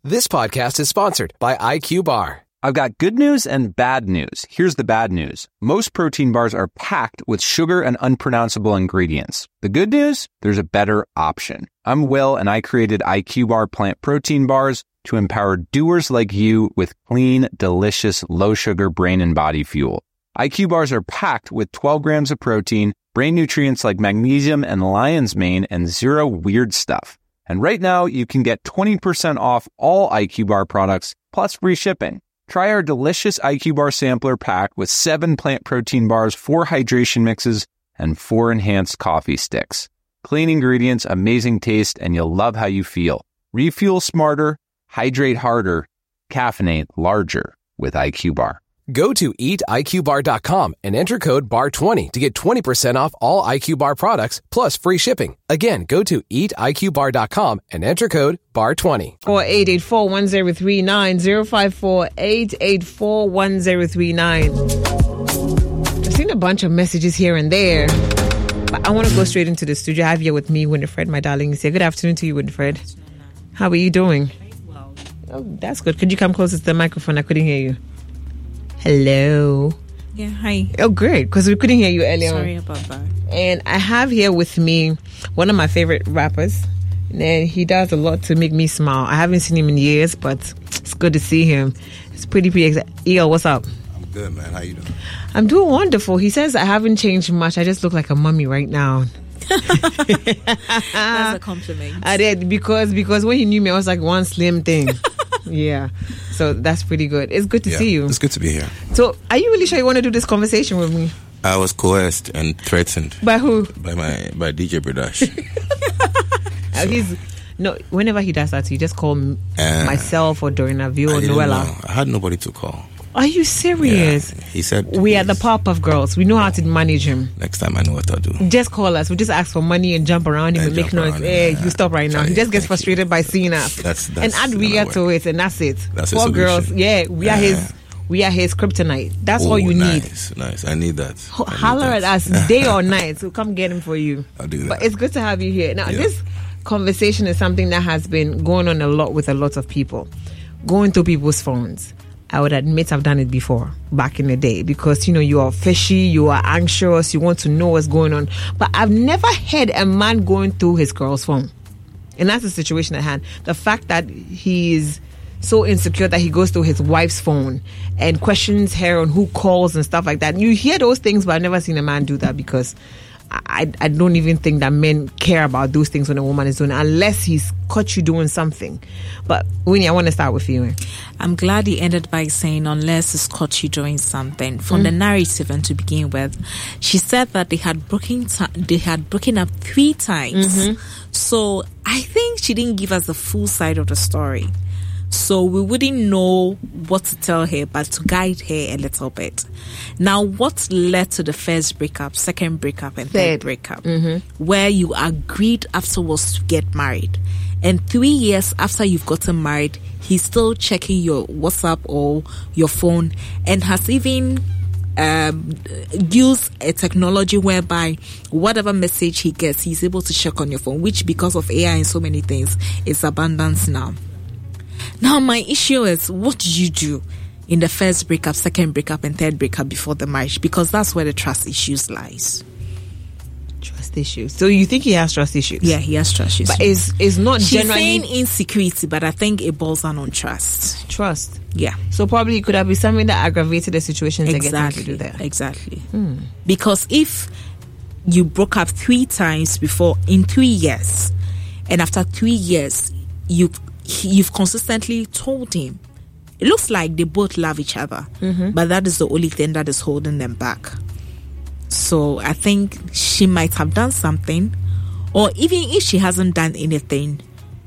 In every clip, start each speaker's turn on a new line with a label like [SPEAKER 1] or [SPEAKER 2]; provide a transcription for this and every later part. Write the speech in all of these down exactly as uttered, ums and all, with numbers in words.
[SPEAKER 1] This podcast is sponsored by I Q Bar.
[SPEAKER 2] I've got good news and bad news. Here's the bad news. Most protein bars are packed with sugar and unpronounceable ingredients. The good news? There's a better option. I'm Will, and I created I Q Bar plant protein bars to empower doers like you with clean, delicious, low-sugar brain and body fuel. I Q Bars are packed with twelve grams of protein, brain nutrients like magnesium and lion's mane, and zero weird stuff. And right now, you can get twenty percent off all I Q Bar products, plus free shipping. Try our delicious I Q Bar sampler pack with seven plant protein bars, four hydration mixes, and four enhanced coffee sticks. Clean ingredients, amazing taste, and you'll love how you feel. Refuel smarter, hydrate harder, caffeinate larger with I Q Bar.
[SPEAKER 1] Go to eat I Q bar dot com and enter code bar twenty to get twenty percent off all I Q Bar products plus free shipping. Again, go to eat I Q bar dot com and enter code bar twenty.
[SPEAKER 3] Or eight eight four, one zero three nine, zero five four, eight eight four, one zero three nine. I've seen a bunch of messages here and there, but I want to go straight into the studio. I have here with me Winifred, my darling. Say good afternoon to you, Winifred. How are you doing?
[SPEAKER 4] Well.
[SPEAKER 3] Oh, that's good. Could you come closer to the microphone? I couldn't hear you. Hello.
[SPEAKER 4] Yeah, hi.
[SPEAKER 3] Oh, great, because we couldn't hear you earlier.
[SPEAKER 4] Sorry about that.
[SPEAKER 3] And I have here with me one of my favorite rappers. And he does a lot to make me smile. I haven't seen him in years, but it's good to see him. It's pretty, pretty exciting. E L, what's up?
[SPEAKER 5] I'm good, man. How you doing?
[SPEAKER 3] I'm doing wonderful. He says I haven't changed much. I just look like a mummy right now.
[SPEAKER 4] That's a compliment.
[SPEAKER 3] I did, because because when he knew me, I was like one slim thing. Yeah. So that's pretty good. It's good to
[SPEAKER 5] Yeah,
[SPEAKER 3] see you.
[SPEAKER 5] It's good to be here.
[SPEAKER 3] So are you really sure you want to do this conversation with me?
[SPEAKER 5] I was coerced and threatened
[SPEAKER 3] By who?
[SPEAKER 5] by my by D J Bradash.
[SPEAKER 3] Uh, he's no. Whenever he does that, to you just call m-
[SPEAKER 5] Uh,
[SPEAKER 3] myself or Dorina View
[SPEAKER 5] I
[SPEAKER 3] or
[SPEAKER 5] didn't
[SPEAKER 3] Noella.
[SPEAKER 5] know. I had nobody to call.
[SPEAKER 3] Are you serious?
[SPEAKER 5] Yeah, he said
[SPEAKER 3] We are the
[SPEAKER 5] yes.
[SPEAKER 3] Powerpuff Girls. We know how to manage him.
[SPEAKER 5] Next time I know what I'll do.
[SPEAKER 3] Just call us. We just ask for money and jump around him and,
[SPEAKER 5] And
[SPEAKER 3] make
[SPEAKER 5] jump
[SPEAKER 3] noise.
[SPEAKER 5] around him,
[SPEAKER 3] Hey,
[SPEAKER 5] yeah.
[SPEAKER 3] you stop right now. He
[SPEAKER 5] Sorry,
[SPEAKER 3] just gets
[SPEAKER 5] thank
[SPEAKER 3] frustrated
[SPEAKER 5] you.
[SPEAKER 3] by seeing us.
[SPEAKER 5] That's, that's
[SPEAKER 3] and add
[SPEAKER 5] gonna
[SPEAKER 3] Ria
[SPEAKER 5] work.
[SPEAKER 3] to it, and that's it.
[SPEAKER 5] That's a
[SPEAKER 3] Poor
[SPEAKER 5] solution.
[SPEAKER 3] girls. Yeah, we are
[SPEAKER 5] Yeah.
[SPEAKER 3] his. We are his kryptonite. That's
[SPEAKER 5] Oh,
[SPEAKER 3] all you need.
[SPEAKER 5] nice, nice. I need that.
[SPEAKER 3] Ho-
[SPEAKER 5] I need
[SPEAKER 3] Holler
[SPEAKER 5] that.
[SPEAKER 3] at us day or night. We'll come get him for you.
[SPEAKER 5] I'll do that.
[SPEAKER 3] But it's good to have you here. Now,
[SPEAKER 5] Yeah.
[SPEAKER 3] this conversation is something that has been going on a lot with a lot of people. Going through people's phones. I would admit I've done it before, back in the day, because, you know, you are fishy, you are anxious, you want to know what's going on. But I've never heard a man going through his girl's phone. And that's the situation at hand. The fact that he is so insecure that he goes through his wife's phone and questions her on who calls and stuff like that. You hear those things, but I've never seen a man do that, because I, I don't even think that men care about those things when a woman is doing it, unless he's caught you doing something. But Winnie, I want to start with you.
[SPEAKER 4] I'm glad he ended by saying unless it's caught you doing something. From
[SPEAKER 3] Mm.
[SPEAKER 4] the narrative, and to begin with, she said that they had broken ti they had broken up three times.
[SPEAKER 3] Mm-hmm.
[SPEAKER 4] So I think she didn't give us the full side of the story. So we wouldn't know what to tell her, but to guide her a little bit. Now, what led to the first breakup, second breakup, and third,
[SPEAKER 3] Third.
[SPEAKER 4] breakup,
[SPEAKER 3] Mm-hmm.
[SPEAKER 4] where you agreed afterwards to get married, and three years after you've gotten married, he's still checking your WhatsApp or your phone, and has even um, used a technology whereby whatever message he gets, he's able to check on your phone, which, because of A I and so many things, is abundance now. Now, my issue is, what do you do in the first breakup, second breakup, and third breakup before the marriage? Because that's where the trust issues lies.
[SPEAKER 3] Trust issues. So you think he has trust issues?
[SPEAKER 4] Yeah, he has trust issues.
[SPEAKER 3] But it's, it's not
[SPEAKER 4] She's
[SPEAKER 3] generally
[SPEAKER 4] saying insecurity, but I think it boils down on trust.
[SPEAKER 3] trust.
[SPEAKER 4] Yeah,
[SPEAKER 3] So probably it could have been something that aggravated the situation to get him
[SPEAKER 4] exactly.
[SPEAKER 3] to do that.
[SPEAKER 4] Exactly. Because if you broke up three times before in three years, and after three years, you you've consistently told him, it looks like they both love each other,
[SPEAKER 3] Mm-hmm.
[SPEAKER 4] but that is the only thing that is holding them back. So I think she might have done something, or even if she hasn't done anything,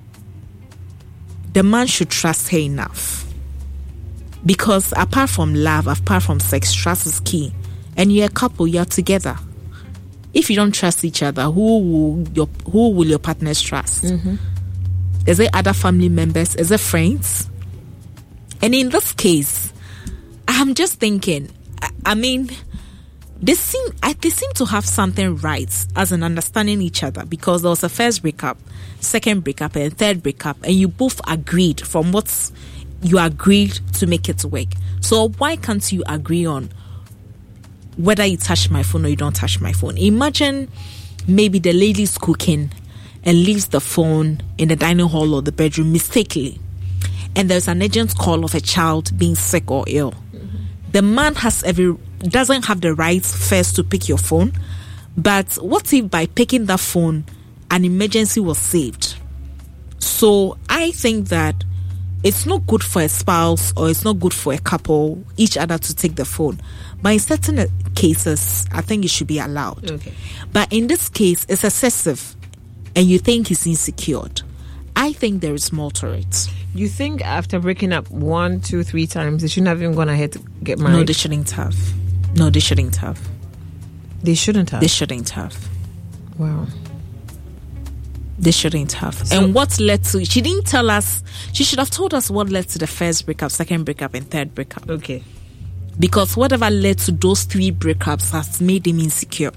[SPEAKER 4] the man should trust her enough. Because apart from love, apart from sex, trust is key. And you're a couple, you're together. If you don't trust each other, who will your who will your partners trust?
[SPEAKER 3] Mm-hmm.
[SPEAKER 4] Is it other family members? Is it friends? And in this case, I'm just thinking, I, I mean, they seem I, they seem to have something right as in understanding each other, because there was a first breakup, second breakup, and third breakup, and you both agreed from what you agreed to make it work. So why can't you agree on whether you touch my phone or you don't touch my phone? Imagine maybe the lady's cooking and leaves the phone in the dining hall or the bedroom mistakenly, and there's an urgent call of a child being sick or ill. Mm-hmm. The man has every doesn't have the right first to pick your phone, but what if by picking that phone an emergency was saved? So I think that it's not good for a spouse or it's not good for a couple each other to take the phone, but in certain cases I think it should be allowed.
[SPEAKER 3] Okay.
[SPEAKER 4] But in this case it's excessive and you think he's insecure. I think there is more to it.
[SPEAKER 3] You think after breaking up one, two, three times, they shouldn't have even gone ahead to get married?
[SPEAKER 4] No, they shouldn't have. No, they shouldn't have.
[SPEAKER 3] They shouldn't have?
[SPEAKER 4] They shouldn't have.
[SPEAKER 3] Wow.
[SPEAKER 4] They shouldn't have. So, and what led to... She didn't tell us... She should have told us what led to the first breakup, second breakup, and third breakup.
[SPEAKER 3] Okay.
[SPEAKER 4] Because whatever led to those three breakups has made him insecure.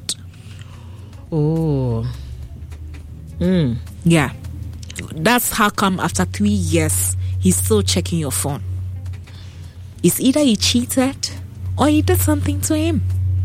[SPEAKER 3] Oh. Mm.
[SPEAKER 4] Yeah. That's how come after three years, he's still checking your phone. It's either he cheated or you did something to him.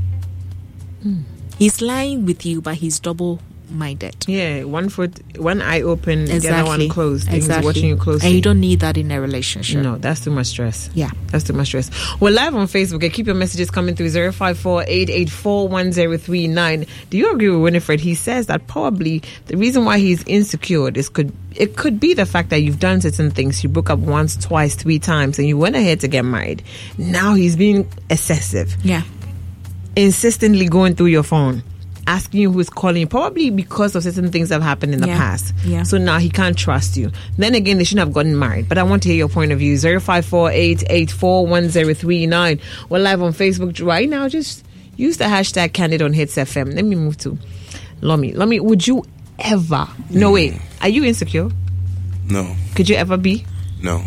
[SPEAKER 4] Mm. He's lying with you, but he's double-minded.
[SPEAKER 3] Yeah, one foot, one eye open,
[SPEAKER 4] exactly.
[SPEAKER 3] the other one closed.
[SPEAKER 4] Exactly.
[SPEAKER 3] He's watching you closely.
[SPEAKER 4] And you don't need that in a relationship.
[SPEAKER 3] No, that's too much stress.
[SPEAKER 4] Yeah.
[SPEAKER 3] That's too much stress. We're live on Facebook. Okay, keep your messages coming through zero five four, eight eight four, one zero three nine. Do you agree with Winifred? He says that probably the reason why he's insecure is could it could be the fact that you've done certain things. You broke up once, twice, three times, and you went ahead to get married. Now he's being excessive.
[SPEAKER 4] Yeah.
[SPEAKER 3] Insistently going through your phone, asking you who's calling you, probably because of certain things that have happened in the
[SPEAKER 4] yeah.
[SPEAKER 3] past.
[SPEAKER 4] Yeah.
[SPEAKER 3] So now he can't trust you. Then again, they shouldn't have gotten married. But I want to hear your point of view. zero five four, eight eight four, one zero three nine. We're live on Facebook right now. Just use the hashtag Candid on Hits F M. Let me move to Lomi. Lomi, would you ever... No, wait. Are you insecure?
[SPEAKER 5] No.
[SPEAKER 3] Could you ever be?
[SPEAKER 5] No.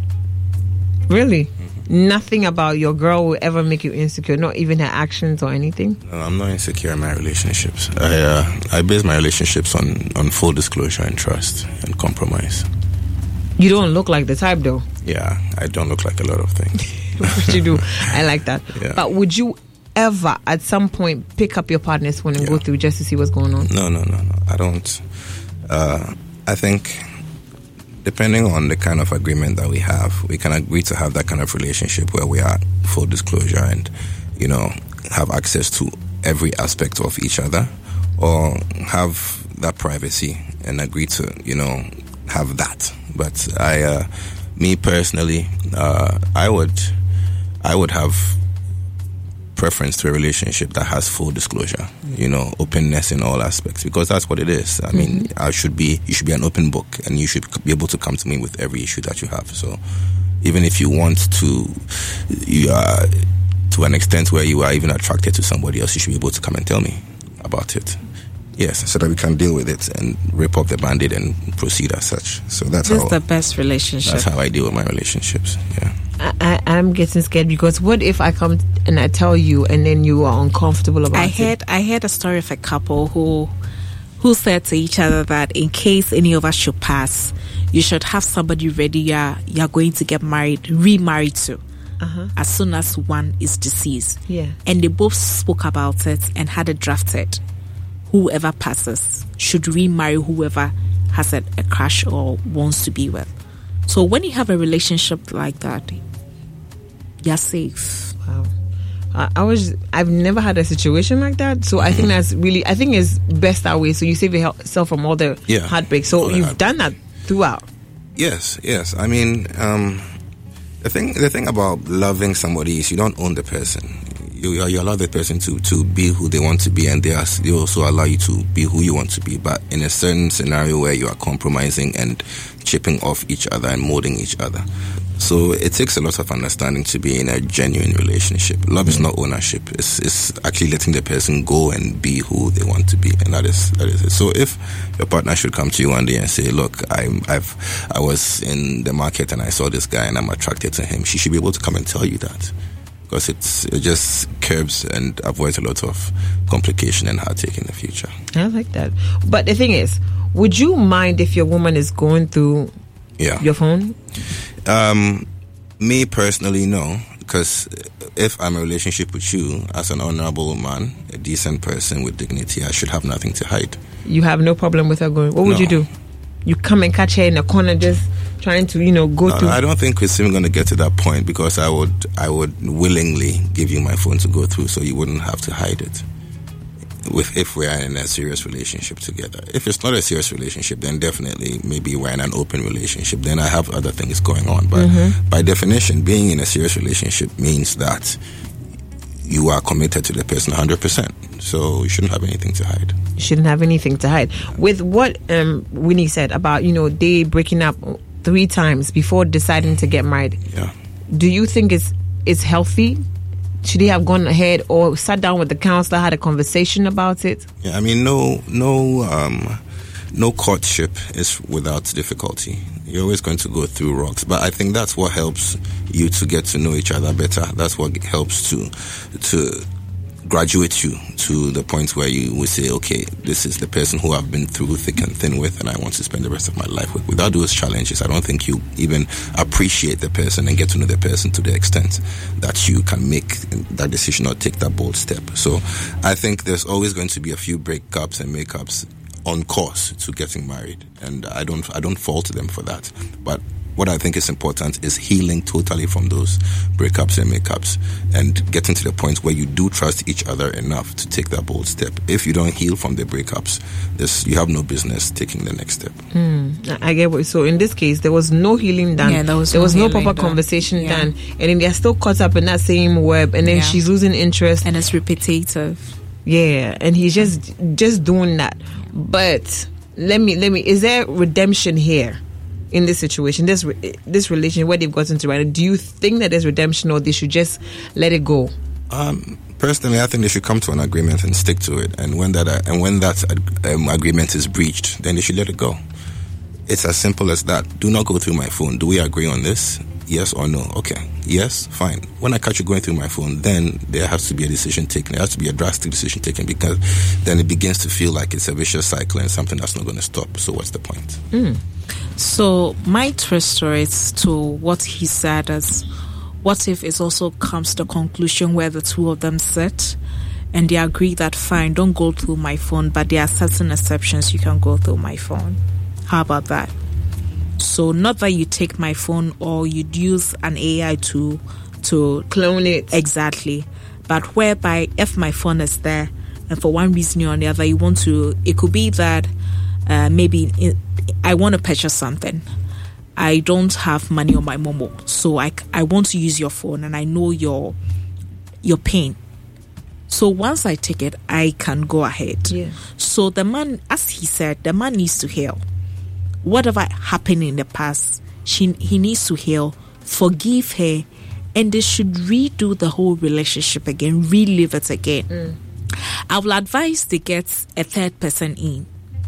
[SPEAKER 3] Really? Mm-hmm. Nothing about your girl will ever make you insecure, not even her actions or anything?
[SPEAKER 5] No, I'm not insecure in my relationships. I uh, I base my relationships on, on full disclosure and trust and compromise.
[SPEAKER 3] You don't look like the type, though.
[SPEAKER 5] Yeah, I don't look like a lot of things.
[SPEAKER 3] But you do. I like that.
[SPEAKER 5] Yeah.
[SPEAKER 3] But would you ever, at some point, pick up your partner's phone and
[SPEAKER 5] yeah.
[SPEAKER 3] go through just to see what's going on?
[SPEAKER 5] No, no, no, no. I don't. Uh, I think... Depending on the kind of agreement that we have, we can agree to have that kind of relationship where we are full disclosure and, you know, have access to every aspect of each other, or have that privacy and agree to, you know, have that. But I, uh, me personally, uh, I would, I would have preference to a relationship that has full disclosure, you know, openness in all aspects, because that's what it is. I mean, mm-hmm. I should be, you should be an open book, and you should be able to come to me with every issue that you have. So even if you want to, you are to an extent where you are even attracted to somebody else, you should be able to come and tell me about it. Yes, so that we can deal with it and rip off the Band-Aid and proceed as such. So that's
[SPEAKER 4] This
[SPEAKER 5] how
[SPEAKER 4] is the best relationship.
[SPEAKER 5] That's how I deal with my relationships. Yeah.
[SPEAKER 3] I, I, I'm getting scared, because what if I come and I tell you and then you are uncomfortable about
[SPEAKER 4] I
[SPEAKER 3] it?
[SPEAKER 4] heard, I heard a story of a couple who who said to each other that in case any of us should pass, you should have somebody ready you're, you're going to get married, remarried to, uh-huh. as soon as one is deceased.
[SPEAKER 3] Yeah.
[SPEAKER 4] And they both spoke about it and had it drafted. Whoever passes should remarry whoever has a, a crush or wants to be with. So when you have a relationship like that, you're safe.
[SPEAKER 3] Wow. I, I was, I've never had a situation like that. So I think that's really, I think it's best that way. So you save yourself from all the
[SPEAKER 5] yeah.
[SPEAKER 3] heartbreak. So
[SPEAKER 5] all
[SPEAKER 3] you've
[SPEAKER 5] heartbreak.
[SPEAKER 3] done that throughout.
[SPEAKER 5] Yes, yes. I mean, um, the thing, the thing about loving somebody is you don't own the person. You, you allow the person to, to be who they want to be, and they, are, they also allow you to be who you want to be. But in a certain scenario where you are compromising and chipping off each other and molding each other. So it takes a lot of understanding to be in a genuine relationship. Love mm-hmm. is not ownership. It's, it's actually letting the person go and be who they want to be, and that is that is it. So if your partner should come to you one day and say, "Look, I'm, I've I was in the market and I saw this guy and I'm attracted to him," she should be able to come and tell you that. because it's it just curbs and avoids a lot of complication and heartache in the future.
[SPEAKER 3] I like that. But the thing is, would you mind if your woman is going through
[SPEAKER 5] yeah.
[SPEAKER 3] your phone?
[SPEAKER 5] Um, me personally, no. Because if I'm in a relationship with you as an honorable man, a decent person with dignity, I should have nothing to hide.
[SPEAKER 3] You have no problem with her going. What would
[SPEAKER 5] No.
[SPEAKER 3] you do? You come and catch her in a corner just trying to, you know, go
[SPEAKER 5] No,
[SPEAKER 3] through.
[SPEAKER 5] I don't think we're even going to get to that point, because I would I would willingly give you my phone to go through so you wouldn't have to hide it. With if we're in a serious relationship together. If it's not a serious relationship, then definitely maybe we're in an open relationship. Then I have other things going on. But
[SPEAKER 3] Mm-hmm.
[SPEAKER 5] by definition, being in a serious relationship means that you are committed to the person one hundred percent. So you shouldn't have anything to hide.
[SPEAKER 3] You shouldn't have anything to hide. With what um, Winnie said about, you know, they breaking up three times before deciding to get married,
[SPEAKER 5] Yeah.
[SPEAKER 3] do you think it's it's healthy? Should they have gone ahead or sat down with the counselor, had a conversation about it?
[SPEAKER 5] Yeah, I mean, no, no, um, no courtship is without difficulty. You're always going to go through rocks, but I think that's what helps you to get to know each other better. That's what helps to to graduate you to the point where you will say, okay, this is the person who I've been through thick and thin with, and I want to spend the rest of my life with. Without those challenges, I don't think you even appreciate the person and get to know the person to the extent that you can make that decision or take that bold step. So I think there's always going to be a few breakups and makeups on course to getting married, and I don't I don't fault them for that. But what I think is important is healing totally from those breakups and makeups and getting to the point where you do trust each other enough to take that bold step. If you don't heal from the breakups, this, you have no business taking the next step.
[SPEAKER 3] Mm, I get what. So in this case, there was no healing done.
[SPEAKER 4] Yeah, there was
[SPEAKER 3] there
[SPEAKER 4] no
[SPEAKER 3] was no
[SPEAKER 4] healing
[SPEAKER 3] proper
[SPEAKER 4] done.
[SPEAKER 3] conversation
[SPEAKER 4] Yeah.
[SPEAKER 3] done, and then they're still caught up in that same web. And then
[SPEAKER 4] Yeah.
[SPEAKER 3] she's losing interest.
[SPEAKER 4] And it's repetitive.
[SPEAKER 3] Yeah, and he's just just doing that. But let me let me. Is there redemption here in this situation? This re- this relation where they've gotten to right now, do you think that there's redemption, or they should just let it go?
[SPEAKER 5] Um, personally, I think they should come to an agreement and stick to it. And when that uh, and when that uh, um, agreement is breached, then they should let it go. It's as simple as that. Do not go through my phone. Do we agree on this? Yes or no? Okay. Yes? Fine. When I catch you going through my phone, then there has to be a decision taken. There has to be a drastic decision taken, because then it begins to feel like it's a vicious cycle and something that's not going to stop. So what's the point?
[SPEAKER 3] Mm.
[SPEAKER 4] So my twist to it to what he said is, what if it also comes to a conclusion where the two of them sit and they agree that fine, don't go through my phone, but there are certain exceptions you can go through my phone. How about that? So not that you take my phone or you'd use an A I to to
[SPEAKER 3] Clone it.
[SPEAKER 4] exactly, but whereby if my phone is there and for one reason or the other you want to, it could be that uh, maybe it, I want to purchase something. I don't have money on my Momo, so I, I want to use your phone, and I know your your pain. So once I take it, I can go ahead.
[SPEAKER 3] Yeah.
[SPEAKER 4] So the man, as he said, the man needs to heal. Whatever happened in the past, she he needs to heal, forgive her, and they should redo the whole relationship again, relive it again.
[SPEAKER 3] Mm.
[SPEAKER 4] I will advise they get a third person in.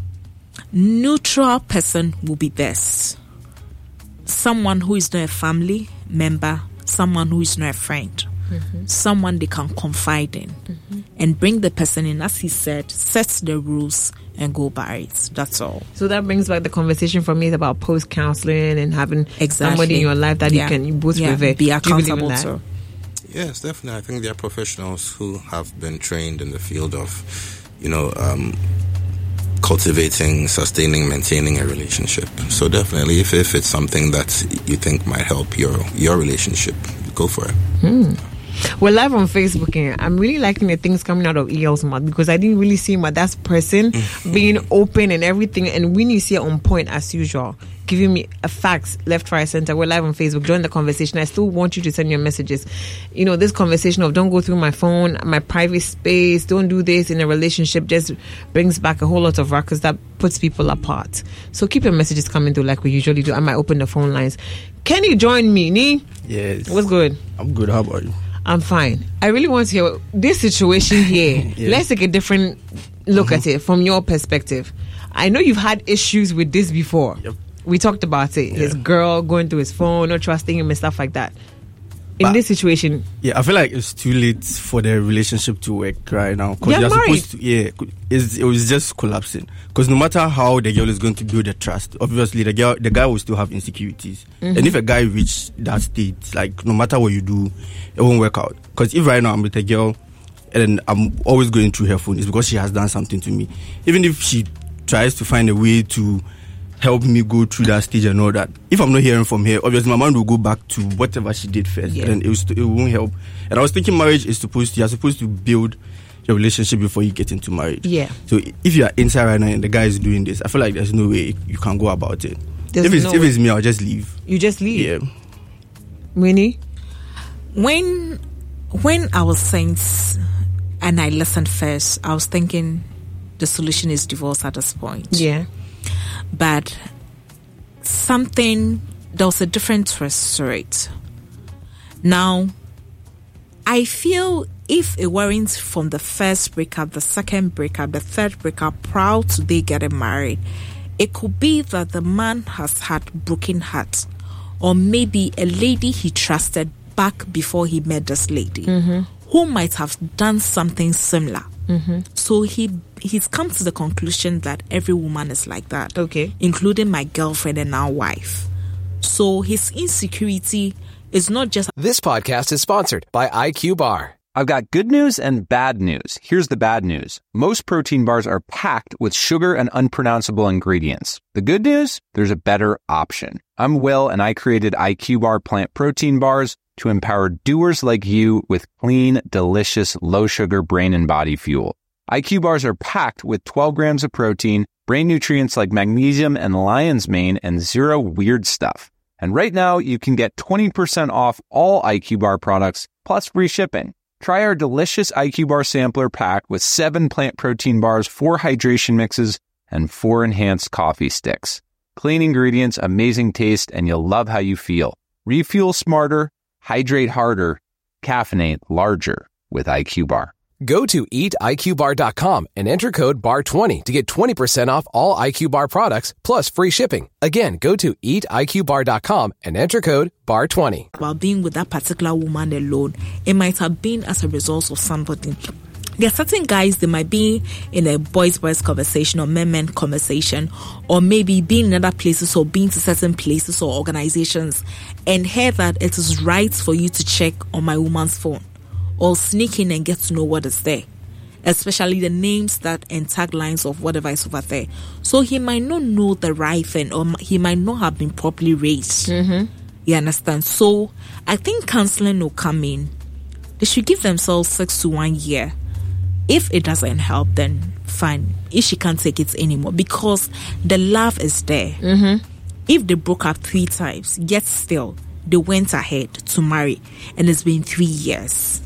[SPEAKER 4] Neutral person will be best. Someone who is not a family member, someone who is not a friend, mm-hmm. someone they can confide in, mm-hmm. and bring the person in, as he said, set the rules and go by it. That's all.
[SPEAKER 3] So that brings back the conversation for me about post counseling and having
[SPEAKER 4] Exactly.
[SPEAKER 3] somebody in your life that
[SPEAKER 4] Yeah.
[SPEAKER 3] you can you both
[SPEAKER 4] Yeah.
[SPEAKER 3] revert.
[SPEAKER 4] Be
[SPEAKER 3] Do you believe in
[SPEAKER 4] accountable
[SPEAKER 3] that?
[SPEAKER 4] to.
[SPEAKER 5] Yes, definitely. I think there are professionals who have been trained in the field of, you know, um, cultivating, sustaining, maintaining a relationship. So definitely, if, if it's something that you think might help your your relationship, go for it.
[SPEAKER 3] Hmm. We're live on Facebook, and I'm really liking the things coming out of E L's mouth, because I didn't really see my that person being open and everything, and we need to see it on point as usual, giving me a facts left, right, center. We're live on Facebook. Join the conversation. I still want you to send your messages. You know, this conversation of don't go through my phone, my private space, don't do this in a relationship just brings back a whole lot of ruckus that puts people apart. So keep your messages coming through like we usually do. I might open the phone lines. Can you join me, Nee?
[SPEAKER 6] Yes.
[SPEAKER 3] What's good?
[SPEAKER 6] I'm good. How about you?
[SPEAKER 3] I'm fine. I really want to hear this situation here.
[SPEAKER 6] Yeah.
[SPEAKER 3] Let's take a different look mm-hmm. at it from your perspective. I know you've had issues with this before.
[SPEAKER 6] Yep.
[SPEAKER 3] We talked about it.
[SPEAKER 6] Yeah.
[SPEAKER 3] His girl going through his phone, not trusting him and stuff like that. in
[SPEAKER 6] But,
[SPEAKER 3] this situation?
[SPEAKER 6] Yeah, I feel like it's too late for the relationship to work right now. Because
[SPEAKER 3] They're
[SPEAKER 6] you're
[SPEAKER 3] married.
[SPEAKER 6] supposed to, yeah, it's, it was just collapsing. Because no matter how the girl is going to build the trust, obviously the girl, the guy will still have insecurities. Mm-hmm. And if a guy reach that state, like no matter what you do, it won't work out. Because if right now I'm with a girl and I'm always going through her phone, it's because she has done something to me. Even if she tries to find a way to help me go through that stage and all that, if I'm not hearing from her, obviously my mind will go back to whatever she did first.
[SPEAKER 3] Yeah.
[SPEAKER 6] Then it, was, it won't help. And I was thinking marriage is supposed to, you're supposed to build your relationship before you get into marriage.
[SPEAKER 3] Yeah.
[SPEAKER 6] So if you are inside right now and the guy is doing this, I feel like there's no way you can go about it.
[SPEAKER 3] There's
[SPEAKER 6] if it's,
[SPEAKER 3] no
[SPEAKER 6] if
[SPEAKER 3] way.
[SPEAKER 6] it's me, I'll just leave.
[SPEAKER 3] You just leave.
[SPEAKER 6] Yeah.
[SPEAKER 3] Winnie?
[SPEAKER 4] When when I was sent and I listened first, I was thinking the solution is divorce at this point.
[SPEAKER 3] Yeah.
[SPEAKER 4] But something, there was a different twist to it. Now, I feel if it weren't from the first breakup, the second breakup, the third breakup, prior to they getting married, it could be that the man has had broken heart, or maybe a lady he trusted back before he met this lady, mm-hmm. who might have done something similar. Mm-hmm. So he he's come to the conclusion that every woman is like that,
[SPEAKER 3] Okay.
[SPEAKER 4] including my girlfriend and now wife. So his insecurity is not just
[SPEAKER 1] This podcast is sponsored by I Q Bar.
[SPEAKER 2] I've got good news and bad news. Here's the bad news. Most protein bars are packed with sugar and unpronounceable ingredients. The good news? There's a better option. I'm Will, and I created I Q Bar plant protein bars to empower doers like you with clean, delicious, low-sugar brain and body fuel. I Q bars are packed with twelve grams of protein, brain nutrients like magnesium and lion's mane, and zero weird stuff. And right now, you can get twenty percent off all I Q Bar products, plus free shipping. Try our delicious I Q Bar sampler pack with seven plant protein bars, four hydration mixes, and four enhanced coffee sticks. Clean ingredients, amazing taste, and you'll love how you feel. Refuel smarter, hydrate harder, caffeinate larger with I Q Bar.
[SPEAKER 1] Go to eat I Q bar dot com and enter code bar twenty to get twenty percent off all I Q Bar products plus free shipping. Again, go to eat I Q bar dot com and enter code bar twenty.
[SPEAKER 4] while being with that particular woman alone. It might have been as a result of somebody. There are certain guys, they might be in a boys-boys conversation or men-men conversation, or maybe being in other places or being to certain places or organizations and hear that it is right for you to check on my woman's phone or sneak in and get to know what is there, especially the names that and taglines of whatever is over there. So he might not know the right thing, or he might not have been properly raised. Mm-hmm. You understand? So I think counseling will come in. They should give themselves six to one year. If it doesn't help, then fine. If she can't take it anymore, because the love is there. Mm-hmm. If they broke up three times, yet still they went ahead to marry, and it's been three years.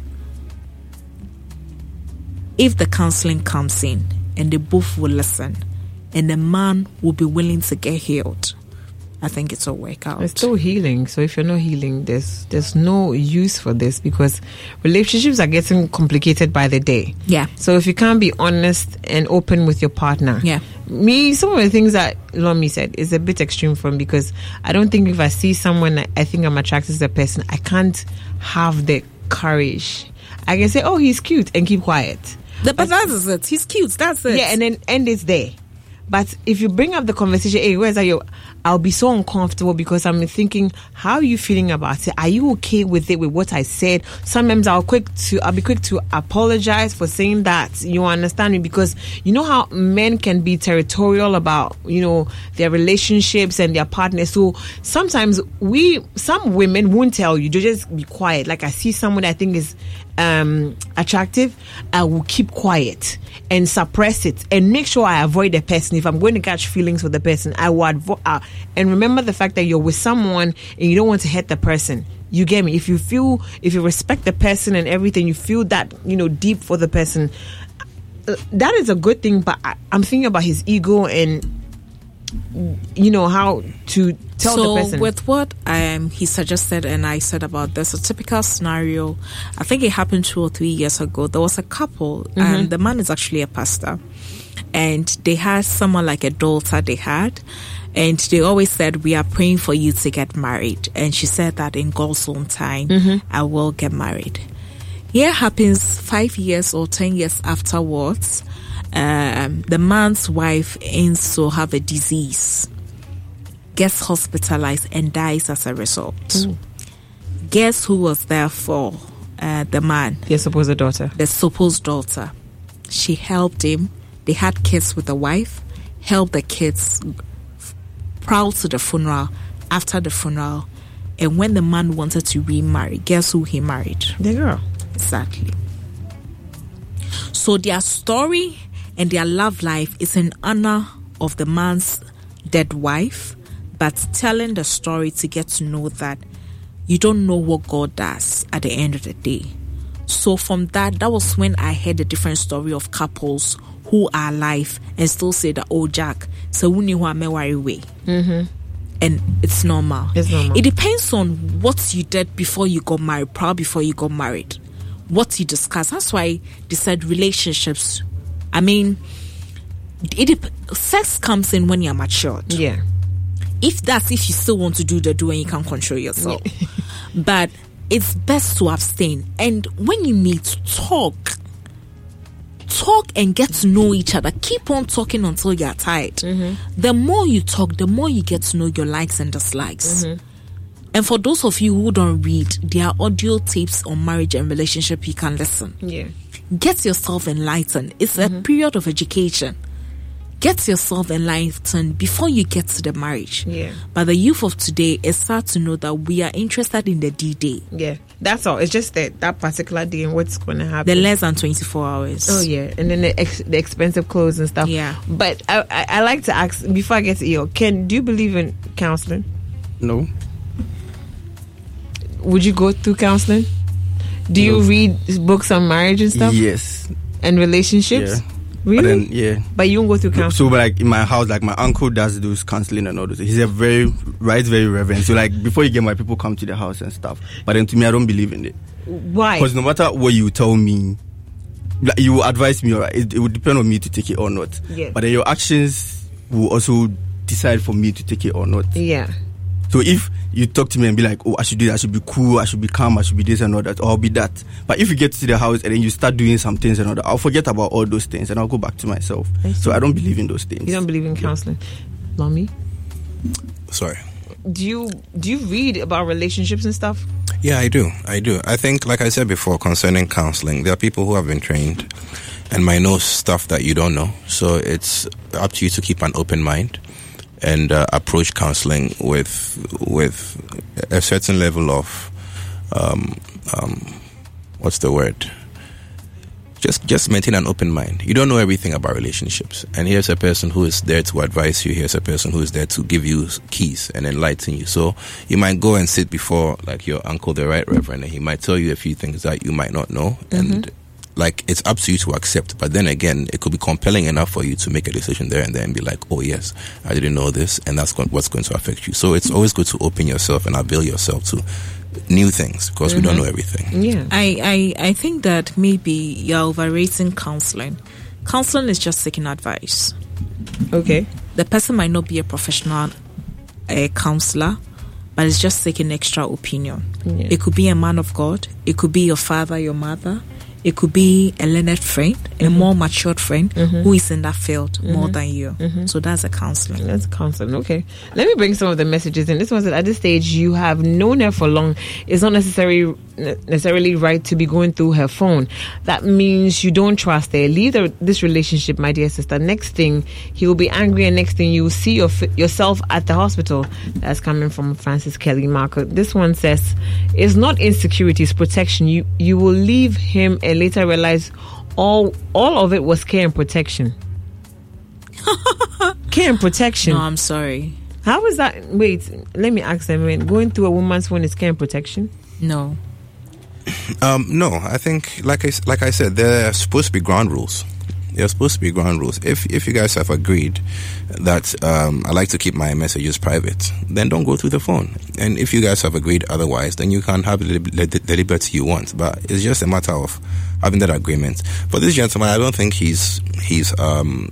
[SPEAKER 4] If the counseling comes in and they both will listen and the man will be willing to get healed, I think it's a work out.
[SPEAKER 3] It's still healing. So if you're not healing, there's there's no use for this, because relationships are getting complicated by the day.
[SPEAKER 4] Yeah.
[SPEAKER 3] So if you can't be honest and open with your partner,
[SPEAKER 4] Yeah.
[SPEAKER 3] Me, some of the things that Lomi said is a bit extreme for me, because I don't think if I see someone I, I think I'm attracted to the person, I can't have the courage. I can say, oh, he's cute, and keep quiet.
[SPEAKER 4] The, but that is it. He's cute. That's it.
[SPEAKER 3] Yeah, and then end it there. But if you bring up the conversation, hey, where's that? Yo, I'll be so uncomfortable, because I'm thinking, how are you feeling about it? Are you okay with it, with what I said? Sometimes I'll quick to I'll be quick to apologize for saying that. You understand me? Because you know how men can be territorial about, you know, their relationships and their partners. So sometimes we, some women won't tell you. They just be quiet. Like I see someone I think is um attractive, I will keep quiet and suppress it and make sure I avoid the person. If I'm going to catch feelings with the person, I will avo- uh, and remember the fact that you're with someone and you don't want to hurt the person. You get me? If you feel, if you respect the person and everything, you feel that, you know, deep for the person, uh, that is a good thing. But I, I'm thinking about his ego and, you know, how to tell
[SPEAKER 4] so
[SPEAKER 3] the person.
[SPEAKER 4] So with what um, he suggested and I said about this, a typical scenario, I think it happened two or three years ago. There was a couple, mm-hmm. and the man is actually a pastor. and they had someone like a daughter they had, and they always said, we are praying for you to get married. And she said that in God's own time, mm-hmm. I will get married. Here happens five years or ten years afterwards, um, the man's wife ends to have a disease, gets hospitalized and dies as a result. Mm. Guess who was there for uh, the man?
[SPEAKER 3] Your supposed daughter.
[SPEAKER 4] The supposed daughter. She helped him. They had kids with the wife, helped the kids prior to the funeral, after the funeral. And when the man wanted to remarry, guess who he married?
[SPEAKER 3] The girl.
[SPEAKER 4] Exactly. So their story and their love life is in honor of the man's dead wife, but telling the story to get to know that you don't know what God does at the end of the day. So from that, that was when I heard a different story of couples who are alive and still say that, oh, Jack, so we knew what worry way. Mm-hmm. And it's normal.
[SPEAKER 3] It's normal.
[SPEAKER 4] It depends on what you did before you got married, probably before you got married. What you discuss. That's why they said relationships. I mean, it, sex comes in when you're matured.
[SPEAKER 3] Yeah.
[SPEAKER 4] If that's if you still want to do the do and you can't control yourself. But it's best to abstain. And when you meet, talk. Talk and get to know each other. Keep on talking until you're tired. Mm-hmm. The more you talk, the more you get to know your likes and dislikes. Mm-hmm. And for those of you who don't read, there are audio tapes on marriage and relationship you can listen.
[SPEAKER 3] Yeah.
[SPEAKER 4] Get yourself enlightened. It's mm-hmm. a period of education. Get yourself enlightened before you get to the marriage.
[SPEAKER 3] Yeah.
[SPEAKER 4] But the youth of today is sad to know that we are interested in the D-Day.
[SPEAKER 3] Yeah. That's all. It's just that that particular day and what's going to happen.
[SPEAKER 4] The less than twenty-four hours.
[SPEAKER 3] Oh, yeah. And then the, ex- the expensive clothes and stuff.
[SPEAKER 4] Yeah.
[SPEAKER 3] But I, I, I like to ask, before I get to you, Ken, do you believe in counseling?
[SPEAKER 6] No.
[SPEAKER 3] Would you go through counseling? Do no. you read books on marriage and stuff?
[SPEAKER 6] Yes.
[SPEAKER 3] And relationships?
[SPEAKER 6] Yeah.
[SPEAKER 3] Really?
[SPEAKER 6] But then, yeah.
[SPEAKER 3] But you don't go through counseling?
[SPEAKER 6] So, like, in my house, like, my uncle does those counseling and all those. He's a very, right, very reverend. So, like, before you get married, people come to the house and stuff. But then, to me, I don't believe in it.
[SPEAKER 3] Why?
[SPEAKER 6] Because no matter what you tell me, like, you will advise me, alright, it, it would depend on me to take it or not.
[SPEAKER 3] Yeah.
[SPEAKER 6] But then your actions will also decide for me to take it or not.
[SPEAKER 3] Yeah.
[SPEAKER 6] So if you talk to me and be like, oh, I should do that, I should be cool, I should be calm, I should be this and all that, or I'll be that. But if you get to the house and then you start doing some things and all that, I'll forget about all those things and I'll go back to myself. I so I don't believe in those things.
[SPEAKER 3] You don't believe in counseling? Lomi?
[SPEAKER 5] Sorry.
[SPEAKER 3] Do you do you read about relationships and stuff?
[SPEAKER 5] Yeah, I do. I do. I think, like I said before, concerning counseling, there are people who have been trained and might know stuff that you don't know. So it's up to you to keep an open mind and uh, approach counseling with with a certain level of um, um, what's the word? Just just maintain an open mind. You don't know everything about relationships, and here's a person who is there to advise you. Here's a person who is there to give you keys and enlighten you. So you might go and sit before, like, your uncle, the right reverend, and he might tell you a few things that you might not know, mm-hmm. and like, it's up to you to accept. But then again, it could be compelling enough for you to make a decision there and then and be like, oh yes, I didn't know this, and that's what's going to affect you. So it's always good to open yourself and avail yourself to new things, because mm-hmm. we don't know everything.
[SPEAKER 4] Yeah, I, I, I think that maybe you're overrating counseling. Counseling is just seeking advice.
[SPEAKER 3] Okay.
[SPEAKER 4] The person might not be a professional a counselor, but it's just seeking extra opinion. Yeah. It could be a man of God. It could be your father, your mother. It could be a learned friend, a mm-hmm. more matured friend mm-hmm. who is in that field mm-hmm. more than you. Mm-hmm. So that's a counseling.
[SPEAKER 3] That's counseling. Okay. Let me bring some of the messages in. This one said, at this stage, you have known her for long. It's not necessarily necessarily right to be going through her phone. That means you don't trust her. Leave the, this relationship, my dear sister. Next thing, he will be angry, and next thing, you will see your, yourself at the hospital. That's coming from Francis Kelly Marco. This one says, it's not insecurity, it's protection. You, you will leave him and later realize all all of it was care and protection. Care and protection.
[SPEAKER 4] No, I'm sorry.
[SPEAKER 3] How is that? Wait, let me ask them. When going through a woman's phone is care and protection?
[SPEAKER 4] No.
[SPEAKER 5] Um, no, I think, like I, like I said, there are supposed to be ground rules. There are supposed to be ground rules. If if you guys have agreed that um, I like to keep my messages private, then don't go through the phone. And if you guys have agreed otherwise, then you can have the, the, the liberty you want. But it's just a matter of having that agreement. For this gentleman, I don't think he's he's um,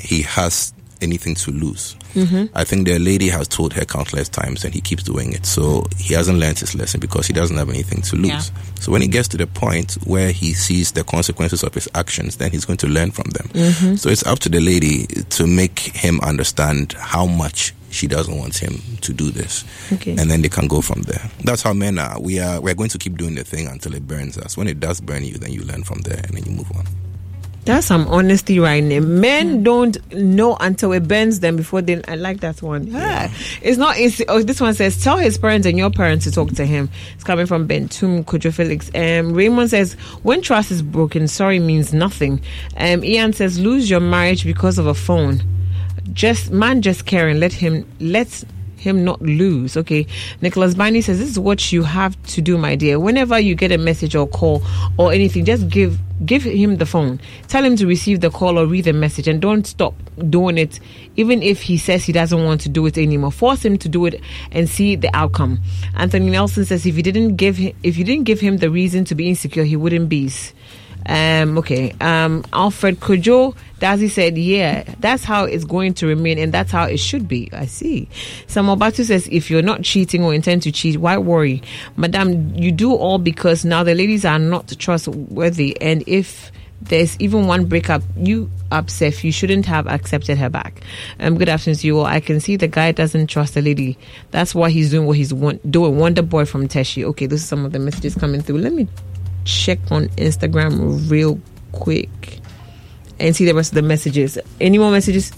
[SPEAKER 5] he has anything to lose.
[SPEAKER 3] Mm-hmm.
[SPEAKER 5] I think the lady has told her countless times and he keeps doing it. So he hasn't learned his lesson because he doesn't have anything to lose.
[SPEAKER 4] Yeah.
[SPEAKER 5] So when he gets to the point where he sees the consequences of his actions, then he's going to learn from them.
[SPEAKER 3] Mm-hmm.
[SPEAKER 5] So it's up to the lady to make him understand how much she doesn't want him to do this.
[SPEAKER 3] Okay.
[SPEAKER 5] And then they can go from there. That's how men are. We are we're going to keep doing the thing until it burns us. When it does burn you, then you learn from there and then you move on.
[SPEAKER 3] That's some honesty right now. Men don't know until it burns them before they. I like that one. Yeah. Ah, it's not easy. Oh, this one says, tell his parents and your parents to talk to him. It's coming from Bentum Kojo Felix. Um, Raymond says, when trust is broken, sorry means nothing. Um, Ian says, lose your marriage because of a phone. Just man, just care and let him let him not lose. Okay. Nicholas Bani says, this is what you have to do, my dear. Whenever you get a message or call or anything, just give give him the phone. Tell him to receive the call or read the message, and don't stop doing it even if he says he doesn't want to do it anymore. Force him to do it and see the outcome. Anthony Nelson says, if you didn't give him, if you didn't give him the reason to be insecure, he wouldn't be. Um, okay. Um, Alfred Kojo Dazi said, yeah, that's how it's going to remain and that's how it should be. I see. Samuel Batu says, if you're not cheating or intend to cheat, why worry? Madam, you do all because now the ladies are not trustworthy, and if there's even one breakup, you upset, you shouldn't have accepted her back. Um, good afternoon to you all. I can see the guy doesn't trust the lady. That's why he's doing what he's want- doing. Wonder Boy from Teshi. Okay, this is some of the messages coming through. Let me check on Instagram real quick and see the rest of the messages. Any more messages?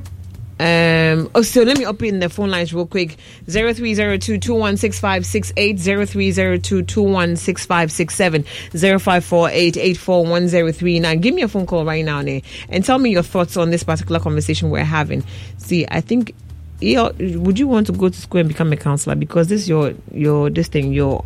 [SPEAKER 3] Um. Oh, so let me open the phone lines real quick. Zero three zero two two one six five six eight zero three zero two two one six five six seven zero five four eight eight four one zero three nine. Give me a phone call right now, ne, and tell me your thoughts on this particular conversation we're having. See, I think, you would you want to go to school and become a counselor, because this your your this thing your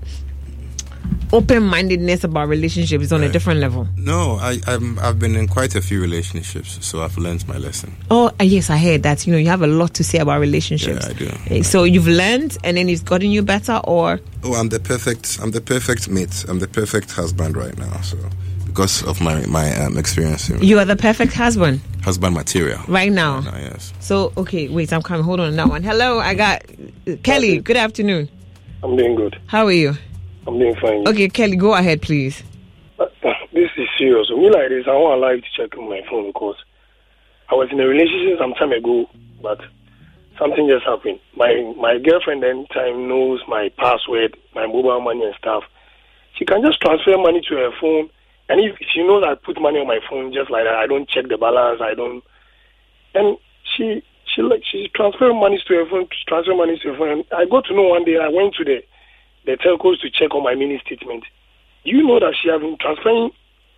[SPEAKER 3] open-mindedness about relationships is on right. a different level.
[SPEAKER 5] No, I, I'm, I've been in quite a few relationships, so I've learned my lesson.
[SPEAKER 3] Oh, yes, I heard that. You know, you have a lot to say about relationships.
[SPEAKER 5] Yeah, I do.
[SPEAKER 3] So you've learned, and then it's gotten you better, or?
[SPEAKER 5] Oh, I'm the perfect. I'm the perfect mate. I'm the perfect husband right now. So because of my my um, experience,
[SPEAKER 3] you are the perfect husband.
[SPEAKER 5] Husband material.
[SPEAKER 3] Right now.
[SPEAKER 5] Right now, yes.
[SPEAKER 3] So okay, wait, I'm coming. Hold on on that one. Hello, I got uh, Kelly. Good afternoon.
[SPEAKER 7] I'm doing good.
[SPEAKER 3] How are you?
[SPEAKER 7] I'm doing fine.
[SPEAKER 3] Okay, Kelly, go ahead, please.
[SPEAKER 7] Uh, this is serious. When you like this, I want to like to check on my phone because I was in a relationship some time ago, but something just happened. My my girlfriend then time knows my password, my mobile money and stuff. She can just transfer money to her phone, and if she knows I put money on my phone just like that, I don't check the balance. I don't. And she she like she transfer money to her phone, transfer money to her phone. And I got to know one day I went to the the telcos to check on my mini statement. You know that she has been transferring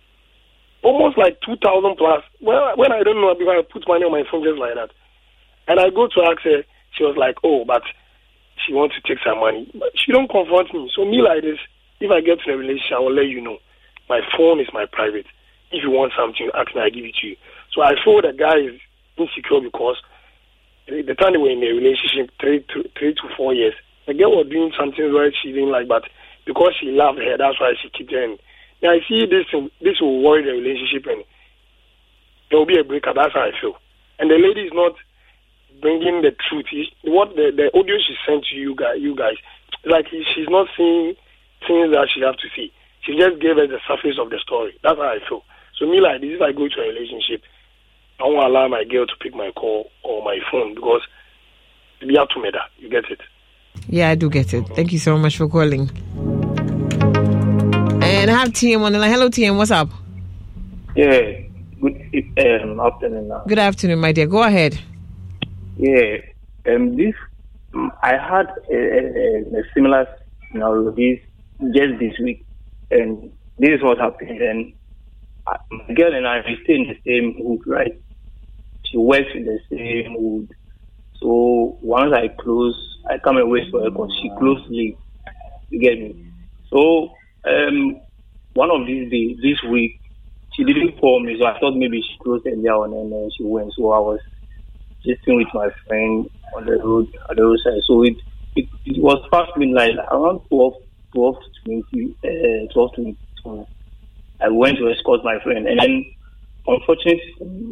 [SPEAKER 7] almost like two thousand plus. Well, when I don't know, because I put money on my phone just like that. And I go to ask her, she was like, oh, but she wants to take some money. But she don't confront me. So me like this, if I get to a relationship, I will let you know. My phone is my private. If you want something, ask me, I give it to you. So I feel the guy is insecure because the time they were in a relationship, three to, three to four years, the girl was doing something where she didn't like, but because she loved her, that's why she kept her in. Now I see this this will worry the relationship and there will be a breakup. That's how I feel. And the lady is not bringing the truth. What the, the audio she sent to you guys, you guys, like she's not seeing things that she have to see. She just gave us the surface of the story. That's how I feel. So me like this, if I go to a relationship, I won't allow my girl to pick my call or my phone because we have to make that. You get it?
[SPEAKER 3] Yeah, I do get it. Thank you so much for calling. And I have T M on the line. Hello, T M. What's up?
[SPEAKER 8] Yeah. Good um, afternoon. Now.
[SPEAKER 3] Good afternoon, my dear. Go ahead.
[SPEAKER 8] Yeah. Um. This um, I had a, a, a similar scenario this just this week, and this is what happened. And I, my girl and I we stay in the same hood, right? She works in the same hood. So once I close, I come and wait for her because she closed late. You get me? So um, one of these days, this week, she didn't call me, so I thought maybe she closed earlier on and then she went. So I was just sitting with my friend on the road, at the roadside. So it it, it was past midnight, around twelve, twelve twenty, uh, twelve twenty-two. I went to escort my friend, and then unfortunately,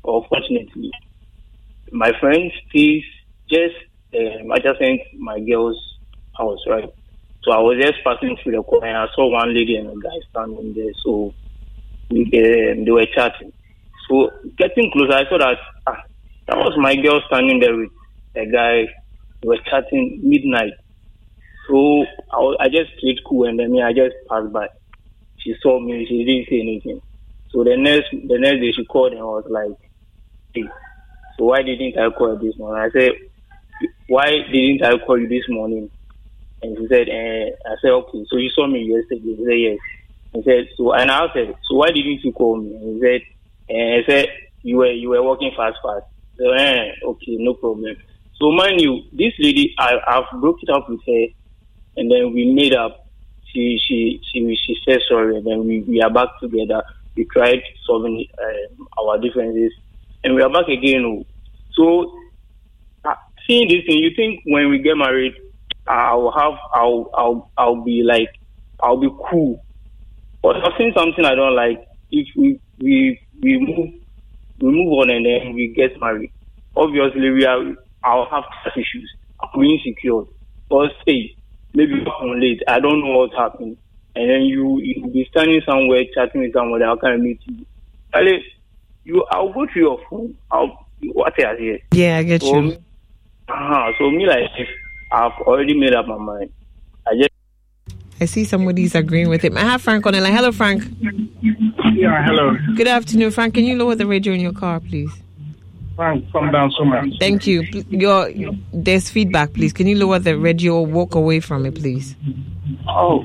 [SPEAKER 8] unfortunately, my friend stays just um, adjacent my girl's house, right? So I was just passing through the corner and I saw one lady and a guy standing there. So we, um, they were chatting. So getting closer, I saw that ah, that was my girl standing there with a guy. They were chatting midnight. So I, was, I just played cool and then yeah, I just passed by. She saw me. She didn't say anything. So the next the next day she called and I was like, hey, so why didn't I call you this morning? I said, why didn't I call you this morning? And she said, eh, I said, okay, so you saw me yesterday? He said, yes. He said, so, and I said, so why didn't you call me? And he said, eh, I said, you were, you were walking fast, fast. So, eh, okay, no problem. So, mind you, this lady, I, I've broke it up with her, and then we made up. She, she, she, she said sorry, and then we, we are back together. We tried solving uh, our differences, and we are back again. So, uh, seeing this thing, you think when we get married, I'll have, I'll, I'll, I'll be like, I'll be cool. But I've seen something I don't like. If we, we, we move, we move on and then we get married. Obviously, we are, I'll have trust issues. I'll be insecure. But say, maybe I'm late. I don't know what's happening. And then you, you be standing somewhere chatting with somebody. How can I meet you? Ali, you, I'll go to your phone. I'll, what I say?
[SPEAKER 3] Yeah, I get
[SPEAKER 8] so,
[SPEAKER 3] you.
[SPEAKER 8] Uh-huh. So me like, if I've already made up my mind. I just.
[SPEAKER 3] I see somebody's agreeing with him. I have Frank on the line. Hello, Frank.
[SPEAKER 9] Yeah, hello.
[SPEAKER 3] Good afternoon, Frank. Can you lower the radio in your car, please?
[SPEAKER 9] Frank, come down so much.
[SPEAKER 3] Thank you. Your, there's feedback, please. Can you lower the radio or walk away from it, please?
[SPEAKER 9] Oh.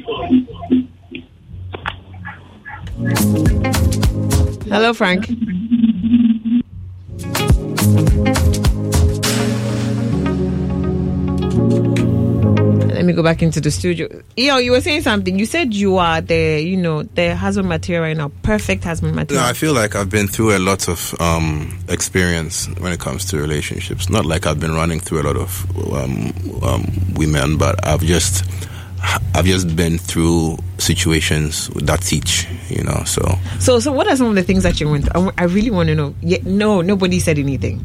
[SPEAKER 3] Hello, Frank. Let me go back into the studio. Yo, you were saying something. You said you are the, you know, the husband material right now. Perfect husband material.
[SPEAKER 5] No, I feel like I've been through a lot of um, experience when it comes to relationships. Not like I've been running through a lot of um, um, women, but I've just, I've just been through situations that teach, you know. So,
[SPEAKER 3] so, so, what are some of the things that you went through? I, I really want to know. Yeah, no, nobody said anything.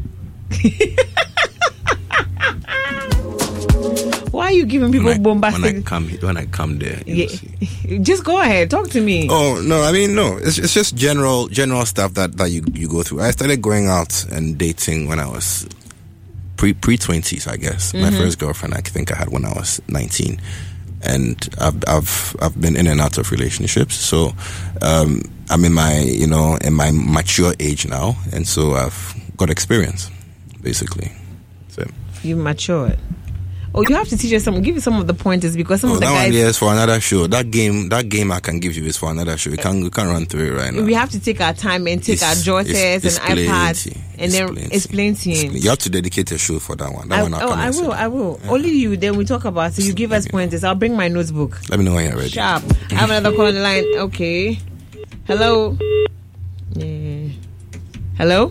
[SPEAKER 3] Why are you giving people
[SPEAKER 5] when I,
[SPEAKER 3] bombastic?
[SPEAKER 5] When I come, when I come there, you
[SPEAKER 3] yeah. Just go ahead, talk to me.
[SPEAKER 5] Oh no, I mean no, it's it's just general general stuff that, that you, you go through. I started going out and dating when I was pre pre twenties, I guess. Mm-hmm. My first girlfriend, I think I had when I was nineteen, and I've I've I've been in and out of relationships. So um, I'm in my you know in my mature age now, and so I've got experience, basically. So
[SPEAKER 3] you matured. Oh, you have to teach us some. Give you some of the pointers because some
[SPEAKER 5] oh,
[SPEAKER 3] of the
[SPEAKER 5] that
[SPEAKER 3] guys.
[SPEAKER 5] One, yes, for another show. That game, that game I can give you is for another show. We can't, we can't run through it right now.
[SPEAKER 3] We have to take our time and take
[SPEAKER 5] it's,
[SPEAKER 3] our daughters and iPads and
[SPEAKER 5] it's
[SPEAKER 3] then
[SPEAKER 5] plenty.
[SPEAKER 3] explain to him.
[SPEAKER 5] You have to dedicate a show for that one. That
[SPEAKER 3] I,
[SPEAKER 5] one
[SPEAKER 3] oh, I will. I will. Yeah. Only you. Then we talk about it. You give us pointers. I'll bring my notebook.
[SPEAKER 5] Let me know when you're ready.
[SPEAKER 3] Sharp. I have another call on the line. Okay. Hello. Yeah. Hello.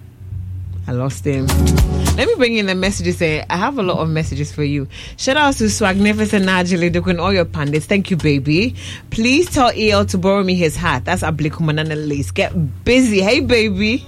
[SPEAKER 3] I lost him. Let me bring in the messages. Say, I have a lot of messages for you. Shout out to Swagnificent Najili Dukun, all your pandits. Thank you, baby. Please tell E L to borrow me his hat. That's Ablikumanana lace. Get busy. Hey, baby.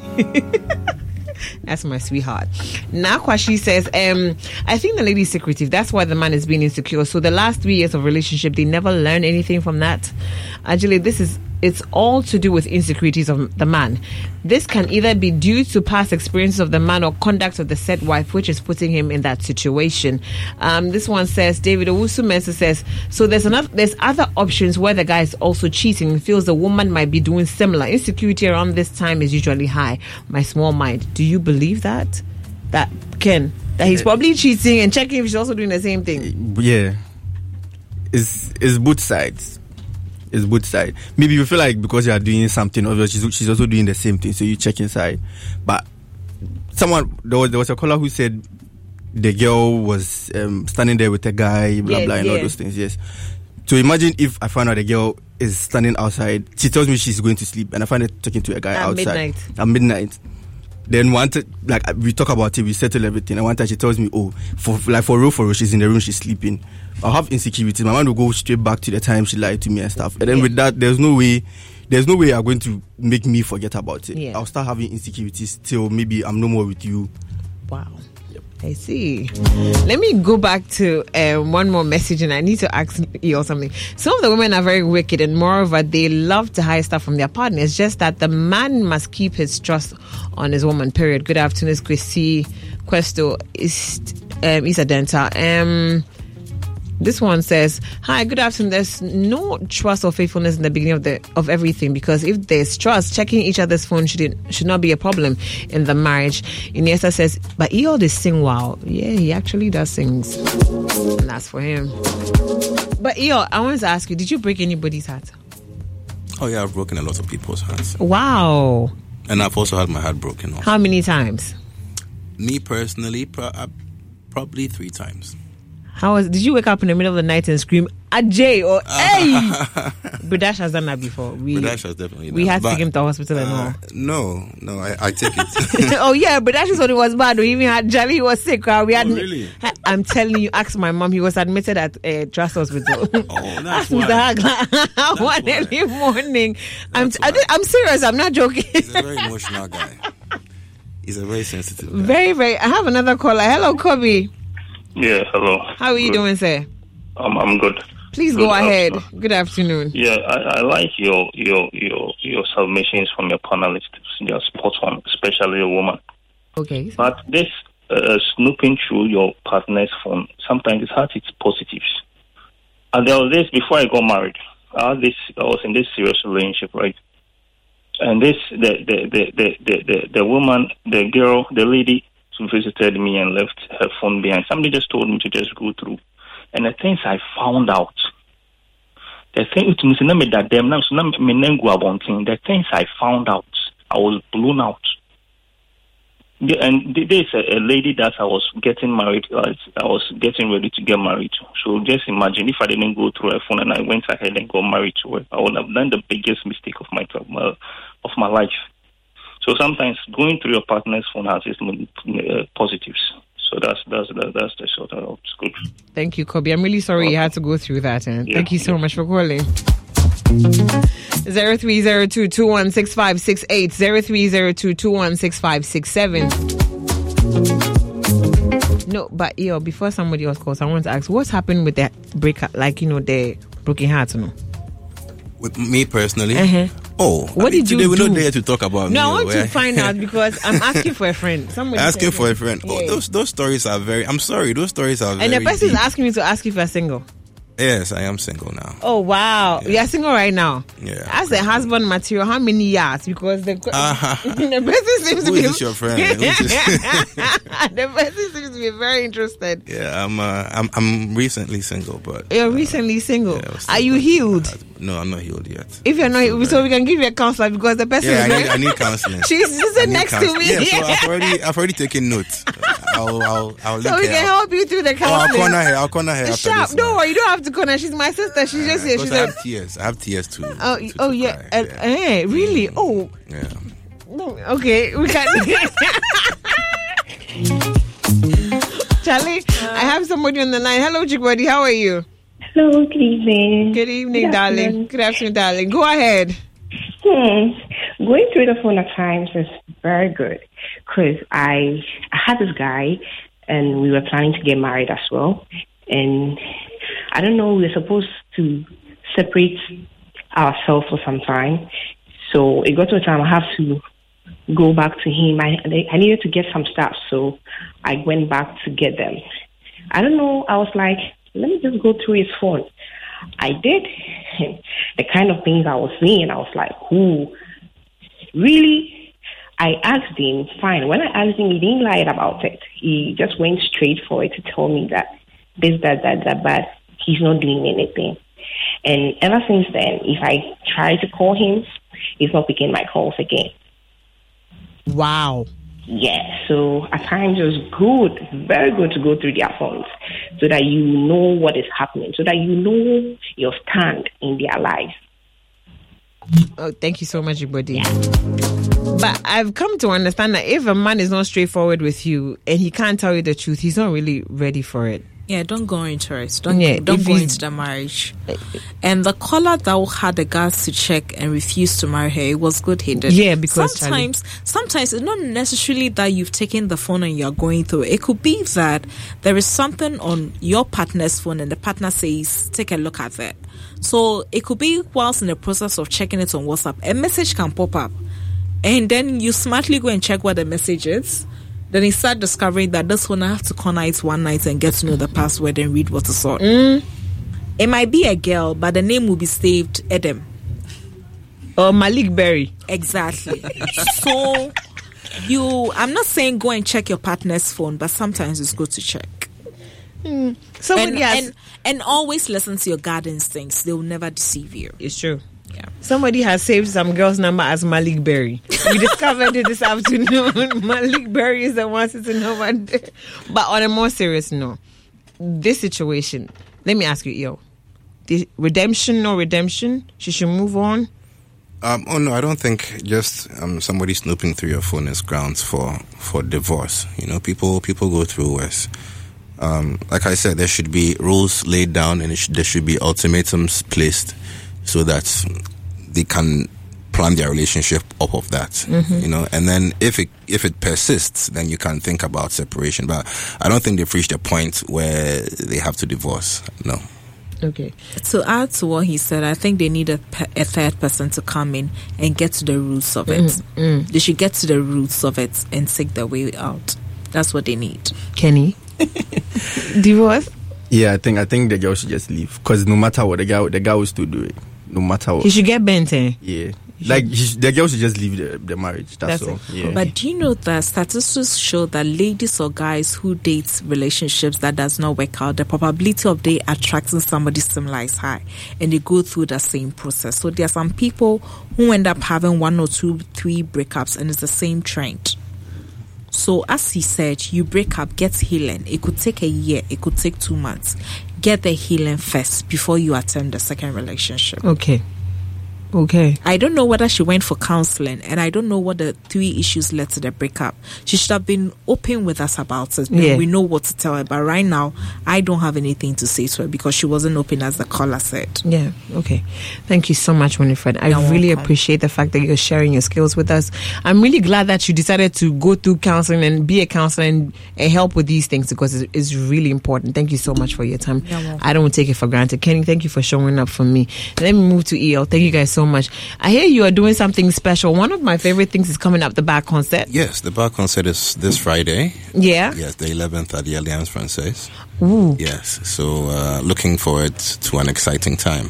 [SPEAKER 3] That's my sweetheart. Nakwashi says, um, I think the lady is secretive. That's why the man is being insecure. So the last three years of relationship, they never learn anything from that. Actually, this is it's all to do with insecurities of the man. This can either be due to past experiences of the man or conduct of the said wife, which is putting him in that situation. Um, this one says, David Owusu Mensah says, so there's another, there's other options where the guy is also cheating and feels the woman might be doing similar. Insecurity around this time is usually high. My small mind. Do you believe that? That, Ken, that he's probably cheating and checking if she's also doing the same thing?
[SPEAKER 6] Yeah. It's, it's both sides. It's both sides. Maybe you feel like because you are doing something, obviously she's, she's also doing the same thing, so you check inside. But someone, there was, there was a caller who said the girl was um, standing there with a guy, blah,
[SPEAKER 3] yeah,
[SPEAKER 6] blah, and
[SPEAKER 3] yeah.
[SPEAKER 6] all those things, yes. So imagine if I find out the girl is standing outside, she tells me she's going to sleep, and I find her talking to a guy
[SPEAKER 3] at
[SPEAKER 6] outside.
[SPEAKER 3] Midnight.
[SPEAKER 6] At midnight. Then one t- like we talk about it, we settle everything. And one time she tells me, oh, for like for real, for real, she's in the room, she's sleeping. I'll have insecurity. My mind will go straight back to the time she lied to me and stuff. And then
[SPEAKER 3] yeah.
[SPEAKER 6] with that, there's no way there's no way you're going to make me forget about it.
[SPEAKER 3] Yeah.
[SPEAKER 6] I'll start having insecurities till maybe I'm no more with you.
[SPEAKER 3] Wow. I see. Let me go back to um, one more message, and I need to ask you or something. Some of the women are very wicked, and moreover, they love to hide stuff from their partner. It's just that the man must keep his trust on his woman, period. Good afternoon, Chrissy Questo, East, um, Isadenta. Um, This one says, "Hi, good afternoon. There's no trust or faithfulness in the beginning of the of everything, because if there's trust, checking each other's phone should should not be a problem in the marriage." Iniesta says, "But he all this sing wow. Yeah, he actually does sings, and that's for him." But Eo, I wanted to ask you, did you break anybody's heart?
[SPEAKER 5] Oh yeah, I've broken a lot of people's hearts.
[SPEAKER 3] Wow.
[SPEAKER 5] And I've also had my heart broken also.
[SPEAKER 3] How many times?
[SPEAKER 5] Me personally, pro- uh, probably three times.
[SPEAKER 3] How was? Did you wake up in the middle of the night and scream "Ajay" or "Hey"? Budash has done that before. We,
[SPEAKER 5] Budash has definitely.
[SPEAKER 3] We
[SPEAKER 5] done.
[SPEAKER 3] had to
[SPEAKER 5] but,
[SPEAKER 3] take him to the hospital
[SPEAKER 5] uh,
[SPEAKER 3] and all.
[SPEAKER 5] No, no, I, I take it.
[SPEAKER 3] Oh yeah, but that's just when it was bad. We even had Jolly, he was sick. Uh, we had.
[SPEAKER 5] Oh, really?
[SPEAKER 3] I'm telling you, ask my mom. He was admitted at uh, Trust Hospital.
[SPEAKER 5] Oh, that's
[SPEAKER 3] Ask Mister
[SPEAKER 5] why.
[SPEAKER 3] Hagler. One
[SPEAKER 5] why.
[SPEAKER 3] early morning. I'm.
[SPEAKER 5] That's
[SPEAKER 3] I,
[SPEAKER 5] why.
[SPEAKER 3] I'm serious. I'm not joking.
[SPEAKER 5] He's a very emotional guy. He's a very sensitive guy.
[SPEAKER 3] Very, very. I have another caller. Hello, Kobe.
[SPEAKER 10] Yeah, hello.
[SPEAKER 3] How are you
[SPEAKER 10] good.
[SPEAKER 3] doing, sir?
[SPEAKER 10] Um, I'm good.
[SPEAKER 3] Please
[SPEAKER 10] Good
[SPEAKER 3] go ahead.
[SPEAKER 10] afternoon.
[SPEAKER 3] Good afternoon.
[SPEAKER 10] Yeah, I, I like your your your your submissions from your panelists. They're spot on, especially a woman.
[SPEAKER 3] Okay.
[SPEAKER 10] But this uh, snooping through your partner's phone, sometimes it has its positives. And there was this before I got married. I had this. I was in this serious relationship, right? And this the the the the the, the, the woman, the girl, the lady who visited me and left her phone behind. Somebody just told me to just go through. And the things I found out, the things the things I found out, I was blown out. And there's a, a lady that I was getting married, uh, I was getting ready to get married to. So just imagine if I didn't go through her phone and I went ahead and got married to her, I would have done the biggest mistake of my of my life. So sometimes going through your partner's phone has its uh, positives. So that's that's that's the sort of good.
[SPEAKER 3] Thank you, Kobe. I'm really sorry okay. you had to go through that. And
[SPEAKER 10] yeah,
[SPEAKER 3] thank you so
[SPEAKER 10] yeah.
[SPEAKER 3] much for calling. Zero three zero two two one six five six eight zero three zero two two one six five six seven. No, but yo, before somebody else calls, I want to ask, what's happened with that breakup? Like, you know, the broken heart, you know?
[SPEAKER 5] With me personally.
[SPEAKER 3] Uh-huh.
[SPEAKER 5] Oh,
[SPEAKER 3] what
[SPEAKER 5] I mean,
[SPEAKER 3] did you
[SPEAKER 5] today
[SPEAKER 3] do?
[SPEAKER 5] We're not there to talk about
[SPEAKER 3] no,
[SPEAKER 5] me.
[SPEAKER 3] I want
[SPEAKER 5] where...
[SPEAKER 3] to find out because I'm asking for a friend. Somebody
[SPEAKER 5] asking for a
[SPEAKER 3] friend.
[SPEAKER 5] friend. Oh,
[SPEAKER 3] yeah.
[SPEAKER 5] those those stories are very. I'm sorry, those stories are.
[SPEAKER 3] And
[SPEAKER 5] very
[SPEAKER 3] the person
[SPEAKER 5] deep.
[SPEAKER 3] is asking me to ask you if you're single.
[SPEAKER 5] Yes, I am single now.
[SPEAKER 3] Oh wow, yeah. You're single right now.
[SPEAKER 5] Yeah.
[SPEAKER 3] As a husband material, how many years? Because the
[SPEAKER 5] uh-huh.
[SPEAKER 3] the person seems
[SPEAKER 5] Who
[SPEAKER 3] to be.
[SPEAKER 5] Is this your friend? Who's this?
[SPEAKER 3] The person seems to be very interested.
[SPEAKER 5] Yeah, I'm. Uh, I'm. I'm recently single, but
[SPEAKER 3] you're recently uh, single.
[SPEAKER 5] Yeah,
[SPEAKER 3] are you healed?
[SPEAKER 5] No, I'm not healed yet.
[SPEAKER 3] If you're not, so, so we can give you a counselor because the person.
[SPEAKER 5] Yeah,
[SPEAKER 3] is
[SPEAKER 5] I
[SPEAKER 3] very...
[SPEAKER 5] need, I need counseling.
[SPEAKER 3] She's sitting next
[SPEAKER 5] counseling.
[SPEAKER 3] to me.
[SPEAKER 5] Yeah, so I've already, I've already taken notes. I'll, I'll, I'll
[SPEAKER 3] so we can
[SPEAKER 5] out.
[SPEAKER 3] help you through the counseling.
[SPEAKER 5] Oh, I'll corner her. I'll corner her.
[SPEAKER 3] Sharp. Don't worry, you don't have to corner. She's my sister. She's just here. She's
[SPEAKER 5] I
[SPEAKER 3] a...
[SPEAKER 5] have tears. I have tears too.
[SPEAKER 3] Oh,
[SPEAKER 5] to,
[SPEAKER 3] oh
[SPEAKER 5] to
[SPEAKER 3] yeah.
[SPEAKER 5] cry.
[SPEAKER 3] Uh,
[SPEAKER 5] yeah.
[SPEAKER 3] Hey, really?
[SPEAKER 5] Mm.
[SPEAKER 3] Oh.
[SPEAKER 5] Yeah.
[SPEAKER 3] No, okay, we can. Charlie, uh, I have somebody on the line. Hello, Chickbody. How are you?
[SPEAKER 11] Hello, good evening.
[SPEAKER 3] Good evening, good darling.
[SPEAKER 11] Afternoon.
[SPEAKER 3] Good afternoon, darling. Go ahead.
[SPEAKER 11] Hmm. Going through the phone at times is very good because I, I had this guy and we were planning to get married as well. And I don't know, we were supposed to separate ourselves for some time. So it got to a time I have to go back to him. I, I needed to get some stuff, so I went back to get them. I don't know, I was like, let me just go through his phone. I did. The kind of things I was seeing, I was like, ooh, really? I asked him, fine. When I asked him, he didn't lie about it. He just went straight for it to tell me that this, that, that, that, but he's not doing anything. And ever since then, if I try to call him, he's not picking my calls again.
[SPEAKER 3] Wow.
[SPEAKER 11] Yeah, so at times it's good, very good to go through their phones so that you know what is happening, so that you know your stand in their life.
[SPEAKER 3] Oh, thank you so much, everybody. Yeah. But I've come to understand that if a man is not straightforward with you and he can't tell you the truth, he's not really ready for it.
[SPEAKER 4] Yeah, don't go into it. Don't,
[SPEAKER 3] Yeah,
[SPEAKER 4] don't
[SPEAKER 3] if
[SPEAKER 4] go
[SPEAKER 3] he's-
[SPEAKER 4] into the marriage. And the caller that had the guts to check and refused to marry her, it was good he did.
[SPEAKER 3] Yeah, because
[SPEAKER 4] sometimes, sometimes it's not necessarily that you've taken the phone and you're going through it. It could be that there is something on your partner's phone and the partner says, take a look at that. So it could be whilst in the process of checking it on WhatsApp, a message can pop up. And then you smartly go and check what the message is. Then you start discovering that this one I have to corner it one night and get to know the password and read what it's on.
[SPEAKER 3] Mm.
[SPEAKER 4] It might be a girl, but the name will be saved Edem.
[SPEAKER 3] Or Malik Berry.
[SPEAKER 4] Exactly. So you, I'm not saying go and check your partner's phone, but sometimes it's good to check.
[SPEAKER 3] Mm. Somebody
[SPEAKER 4] and,
[SPEAKER 3] has,
[SPEAKER 4] and, and always listen to your gut instincts. They will never deceive you.
[SPEAKER 3] it's true.
[SPEAKER 4] Yeah.
[SPEAKER 3] Somebody has saved some girl's number as Malik Berry. We discovered it this afternoon. Malik Berry is the one sitting over there. But on a more serious note, this situation, let me ask you, yo, the redemption, no redemption? She should move on?
[SPEAKER 5] Um, oh no, I don't think just um, somebody snooping through your phone is grounds for, for divorce. You know, people people go through worse. Um, like I said, there should be rules laid down, and it should, there should be ultimatums placed so that they can plan their relationship up of that.
[SPEAKER 3] Mm-hmm.
[SPEAKER 5] You know, and then if it if it persists, then you can think about separation. But I don't think they've reached a point where they have to divorce. No.
[SPEAKER 3] Okay.
[SPEAKER 4] To add to what he said, I think they need a, pe- a third person to come in and get to the roots of it.
[SPEAKER 3] Mm,
[SPEAKER 4] They should get to the roots of it and seek their way out. That's what they need.
[SPEAKER 3] Kenny? Divorce?
[SPEAKER 6] Yeah, I think I think the girl should just leave, because no matter what, the guy the guy will still do it. No matter what.
[SPEAKER 3] He should get bent, eh?
[SPEAKER 6] Yeah. Like he sh- the girl should just leave the, the marriage. That's,
[SPEAKER 3] That's
[SPEAKER 6] all.
[SPEAKER 3] it.
[SPEAKER 6] Yeah.
[SPEAKER 4] But do you know that statistics show that ladies or guys who date relationships that does not work out, the probability of they attracting somebody similar is high, and they go through the same process. So there are some people who end up having one or two, three breakups, and it's the same trend. So as he said, you break up, get healing. It could take a year, it could take two months. Get the healing first before you attempt the second relationship.
[SPEAKER 3] Okay. Okay.
[SPEAKER 4] I don't know whether she went for counseling, and I don't know what the three issues led to the breakup. She should have been open with us about it.
[SPEAKER 3] Yeah.
[SPEAKER 4] We know what to tell her, but right now, I don't have anything to say to her because she wasn't open, as the caller said.
[SPEAKER 3] Yeah, okay. Thank you so much, Winifred. I
[SPEAKER 4] You're
[SPEAKER 3] really
[SPEAKER 4] welcome.
[SPEAKER 3] appreciate the fact that you're sharing your skills with us. I'm really glad that you decided to go through counseling and be a counselor and, and help with these things, because it's, it's really important. Thank you so much for your time.
[SPEAKER 4] You're welcome.
[SPEAKER 3] I don't take it for granted. Kenny, thank you for showing up for me. Let me move to E L. Thank you guys so much. I hear you are doing something special. One of my favorite things is coming up, the back concert.
[SPEAKER 5] Yes, the bar concert is this Friday.
[SPEAKER 3] Yeah?
[SPEAKER 5] Yes, the eleventh at the Alliance Française.
[SPEAKER 3] Ooh.
[SPEAKER 5] Yes, so uh, looking forward to an exciting time.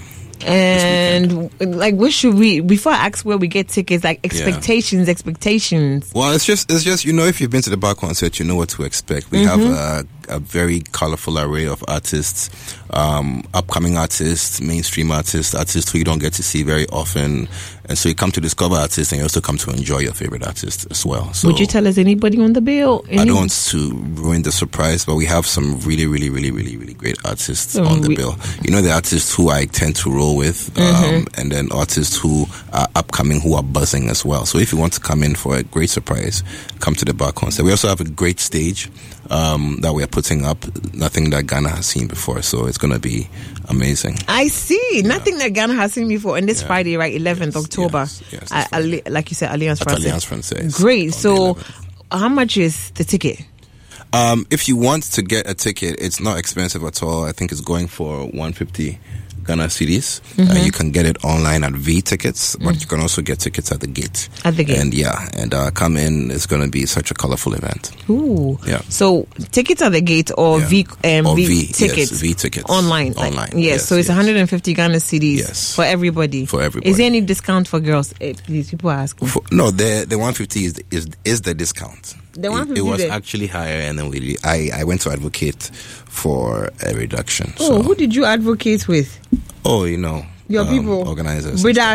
[SPEAKER 3] And like, what should we, before I ask where we get tickets, like expectations, yeah. expectations.
[SPEAKER 5] Well, it's just, it's just, you know, if you've been to the bar concert, you know what to expect. We
[SPEAKER 3] Mm-hmm.
[SPEAKER 5] have a, a very colorful array of artists, um, upcoming artists, mainstream artists, artists who you don't get to see very often. And so you come to discover artists, and you also come to enjoy your favorite artists as well. So
[SPEAKER 3] would you tell us anybody on the bill? Any-
[SPEAKER 5] I don't want to ruin the surprise, but we have some really, really, really, really, really great artists
[SPEAKER 3] Oh,
[SPEAKER 5] on the
[SPEAKER 3] we-
[SPEAKER 5] bill. You know, the artists who I tend to roll with,
[SPEAKER 3] Mm-hmm.
[SPEAKER 5] um, and then artists who are upcoming, who are buzzing as well. So if you want to come in for a great surprise, come to the bar concert. We also have a great stage um, that we are putting up, nothing that Ghana has seen before. So it's going to be amazing.
[SPEAKER 3] I see. Nothing that Ghana has seen before. And this
[SPEAKER 5] Yeah.
[SPEAKER 3] Friday, right, eleventh
[SPEAKER 5] Yes,
[SPEAKER 3] October.
[SPEAKER 5] yes, yes,
[SPEAKER 3] I-
[SPEAKER 5] that's
[SPEAKER 3] Ali- like you said, Alliance
[SPEAKER 5] At
[SPEAKER 3] Française.
[SPEAKER 5] Alliance Française.
[SPEAKER 3] Great.
[SPEAKER 5] on the
[SPEAKER 3] So,
[SPEAKER 5] eleventh.
[SPEAKER 3] how much is the ticket?
[SPEAKER 5] Um, if you want to get a ticket, it's not expensive at all. I think it's going for one hundred fifty Ghana cedis.
[SPEAKER 3] Mm-hmm.
[SPEAKER 5] Uh, you can get it online at V Tickets, but you can also get tickets at the gate.
[SPEAKER 3] At the gate.
[SPEAKER 5] And yeah, and uh, come in. It's going to be such a colorful event.
[SPEAKER 3] Ooh.
[SPEAKER 5] Yeah.
[SPEAKER 3] So, tickets at the gate or
[SPEAKER 5] Yeah.
[SPEAKER 3] V um,
[SPEAKER 5] Or
[SPEAKER 3] V,
[SPEAKER 5] V,
[SPEAKER 3] tickets?
[SPEAKER 5] yes, V tickets.
[SPEAKER 3] Online. like-
[SPEAKER 5] Online,
[SPEAKER 3] yes.
[SPEAKER 5] yes,
[SPEAKER 3] So, it's
[SPEAKER 5] yes.
[SPEAKER 3] one hundred fifty Ghana cedis
[SPEAKER 5] Yes.
[SPEAKER 3] for everybody.
[SPEAKER 5] For everybody.
[SPEAKER 3] Is there any discount for girls? Eh, please, people ask.
[SPEAKER 5] For, no, the the one hundred fifty is is is the discount.
[SPEAKER 3] The
[SPEAKER 5] It-
[SPEAKER 3] one hundred fifty
[SPEAKER 5] It, was
[SPEAKER 3] there.
[SPEAKER 5] actually higher, and then we I I went to advocate for a reduction.
[SPEAKER 3] Oh,
[SPEAKER 5] so.
[SPEAKER 3] who did you advocate with?
[SPEAKER 5] Oh, you know,
[SPEAKER 3] Your
[SPEAKER 5] um,
[SPEAKER 3] people.
[SPEAKER 5] organizers.
[SPEAKER 3] Bridash.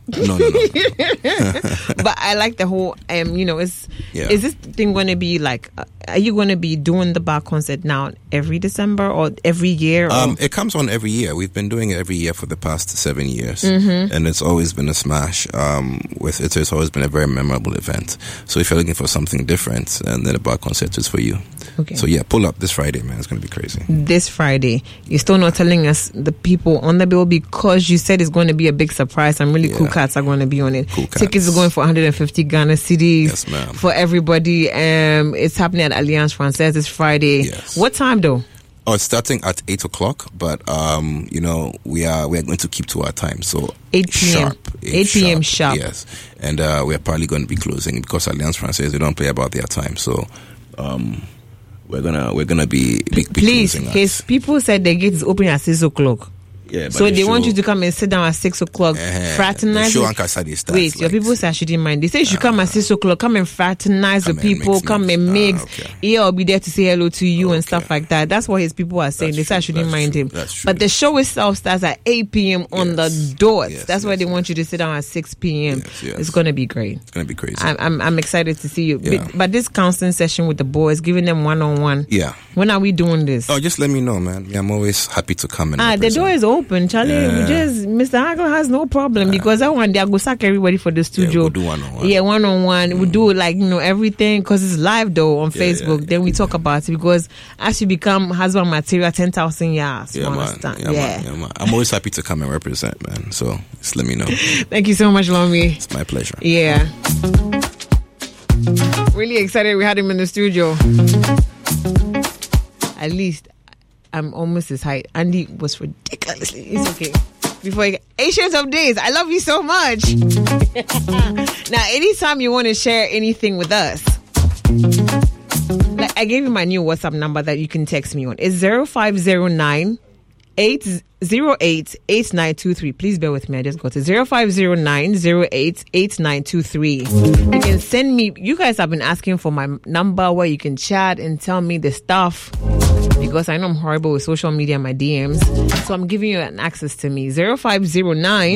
[SPEAKER 5] No, no, no. no.
[SPEAKER 3] But I like the whole, um, you know, is
[SPEAKER 5] Yeah.
[SPEAKER 3] is this thing going to be like, uh, are you going to be doing the bar concert now every December or every year? Or?
[SPEAKER 5] Um, it comes on every year. We've been doing it every year for the past seven years,
[SPEAKER 3] Mhm.
[SPEAKER 5] and it's always been a smash. Um, with it, it's always been a very memorable event. So if you're looking for something different, and then the bar concert is for you.
[SPEAKER 3] Okay.
[SPEAKER 5] So yeah, pull up this Friday, man. It's going to be crazy.
[SPEAKER 3] This Friday. You're still not telling us the people on the bill because you said it's going to be a big surprise. Some really cool cats are going to be on it.
[SPEAKER 5] Cool cats.
[SPEAKER 3] Tickets are going for one hundred fifty Ghana cedis
[SPEAKER 5] Yes, ma'am.
[SPEAKER 3] for everybody. Um, it's happening at Alliance Française this Friday.
[SPEAKER 5] Yes.
[SPEAKER 3] What time though?
[SPEAKER 5] Oh, it's starting at eight o'clock, but um, you know, we are we are going to keep to our time. So
[SPEAKER 3] eight p.m.
[SPEAKER 5] sharp,
[SPEAKER 3] eight p.m. sharp.
[SPEAKER 5] Yes, and uh, we are probably going to be closing because Alliance Française, they don't play about their time. So um, we're gonna we're gonna be, be, be
[SPEAKER 3] Please,
[SPEAKER 5] closing.
[SPEAKER 3] his people said the gate is open at six o'clock.
[SPEAKER 5] Yeah, but
[SPEAKER 3] so
[SPEAKER 5] the
[SPEAKER 3] they want
[SPEAKER 5] show-
[SPEAKER 3] you to come and sit down at six o'clock,
[SPEAKER 5] Uh-huh.
[SPEAKER 3] fraternize.
[SPEAKER 5] The show
[SPEAKER 3] with-
[SPEAKER 5] and Kasadi starts,
[SPEAKER 3] Wait, your
[SPEAKER 5] like-
[SPEAKER 3] people say I shouldn't mind. They say you should come at six o'clock, come and fraternize with
[SPEAKER 5] Come and
[SPEAKER 3] people,
[SPEAKER 5] mix,
[SPEAKER 3] come
[SPEAKER 5] mix.
[SPEAKER 3] and
[SPEAKER 5] Ah,
[SPEAKER 3] mix.
[SPEAKER 5] okay.
[SPEAKER 3] Yeah, I'll be there to say hello to you and stuff like that. That's what his people are saying. they say I shouldn't mind him. But the show itself starts at eight p.m. on the dot. That's why they want you to sit down at six p.m.
[SPEAKER 5] yes.
[SPEAKER 3] It's going to be great.
[SPEAKER 5] It's going to be crazy.
[SPEAKER 3] I'm, I'm I'm excited to see you.
[SPEAKER 5] Yeah.
[SPEAKER 3] But, but this counseling session with the boys, giving them one on one.
[SPEAKER 5] Yeah.
[SPEAKER 3] When are we doing this?
[SPEAKER 5] Oh, just let me know, man. Yeah, I'm always happy to come and
[SPEAKER 3] Ah, the door is open, Charlie.
[SPEAKER 5] Yeah.
[SPEAKER 3] We just Mister Hagel has no problem because that one day I go sack everybody for the studio.
[SPEAKER 5] we'll do one-on-one.
[SPEAKER 3] Yeah, one on one. We do like you know everything because it's live though on
[SPEAKER 5] Yeah,
[SPEAKER 3] Facebook.
[SPEAKER 5] yeah,
[SPEAKER 3] then we talk about it because as you become husband material, ten thousand years.
[SPEAKER 5] Yeah,
[SPEAKER 3] you
[SPEAKER 5] man.
[SPEAKER 3] understand?
[SPEAKER 5] Yeah, man. Yeah, man. I'm always happy to come and represent, man. So just let me know.
[SPEAKER 3] Thank you so much, Lomi.
[SPEAKER 5] It's my pleasure.
[SPEAKER 3] Yeah. Really excited we had him in the studio. At least I'm almost his height. Andy was ridiculously. It's okay. Before you, Asians of Days, I love you so much. Now, anytime you want to share anything with us, like I gave you my new WhatsApp number that you can text me on. It's zero five zero nine eight zero eight eight nine two three. Please bear with me. I just got it. zero five zero nine zero eight eight nine two three. You can send me. You guys have been asking for my number where you can chat and tell me the stuff. Because I know I'm horrible with social media and my D Ms. So I'm giving you an access to me. zero five zero nine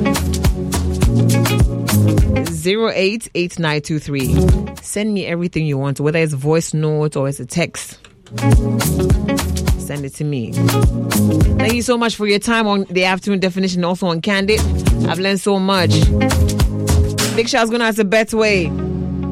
[SPEAKER 3] zero eight eight nine two three. Send me everything you want, whether it's voice note or it's a text. Send it to me. Thank you so much for your time on the afternoon definition, also on Candid. I've learned so much. Big Shot's gonna have a better way.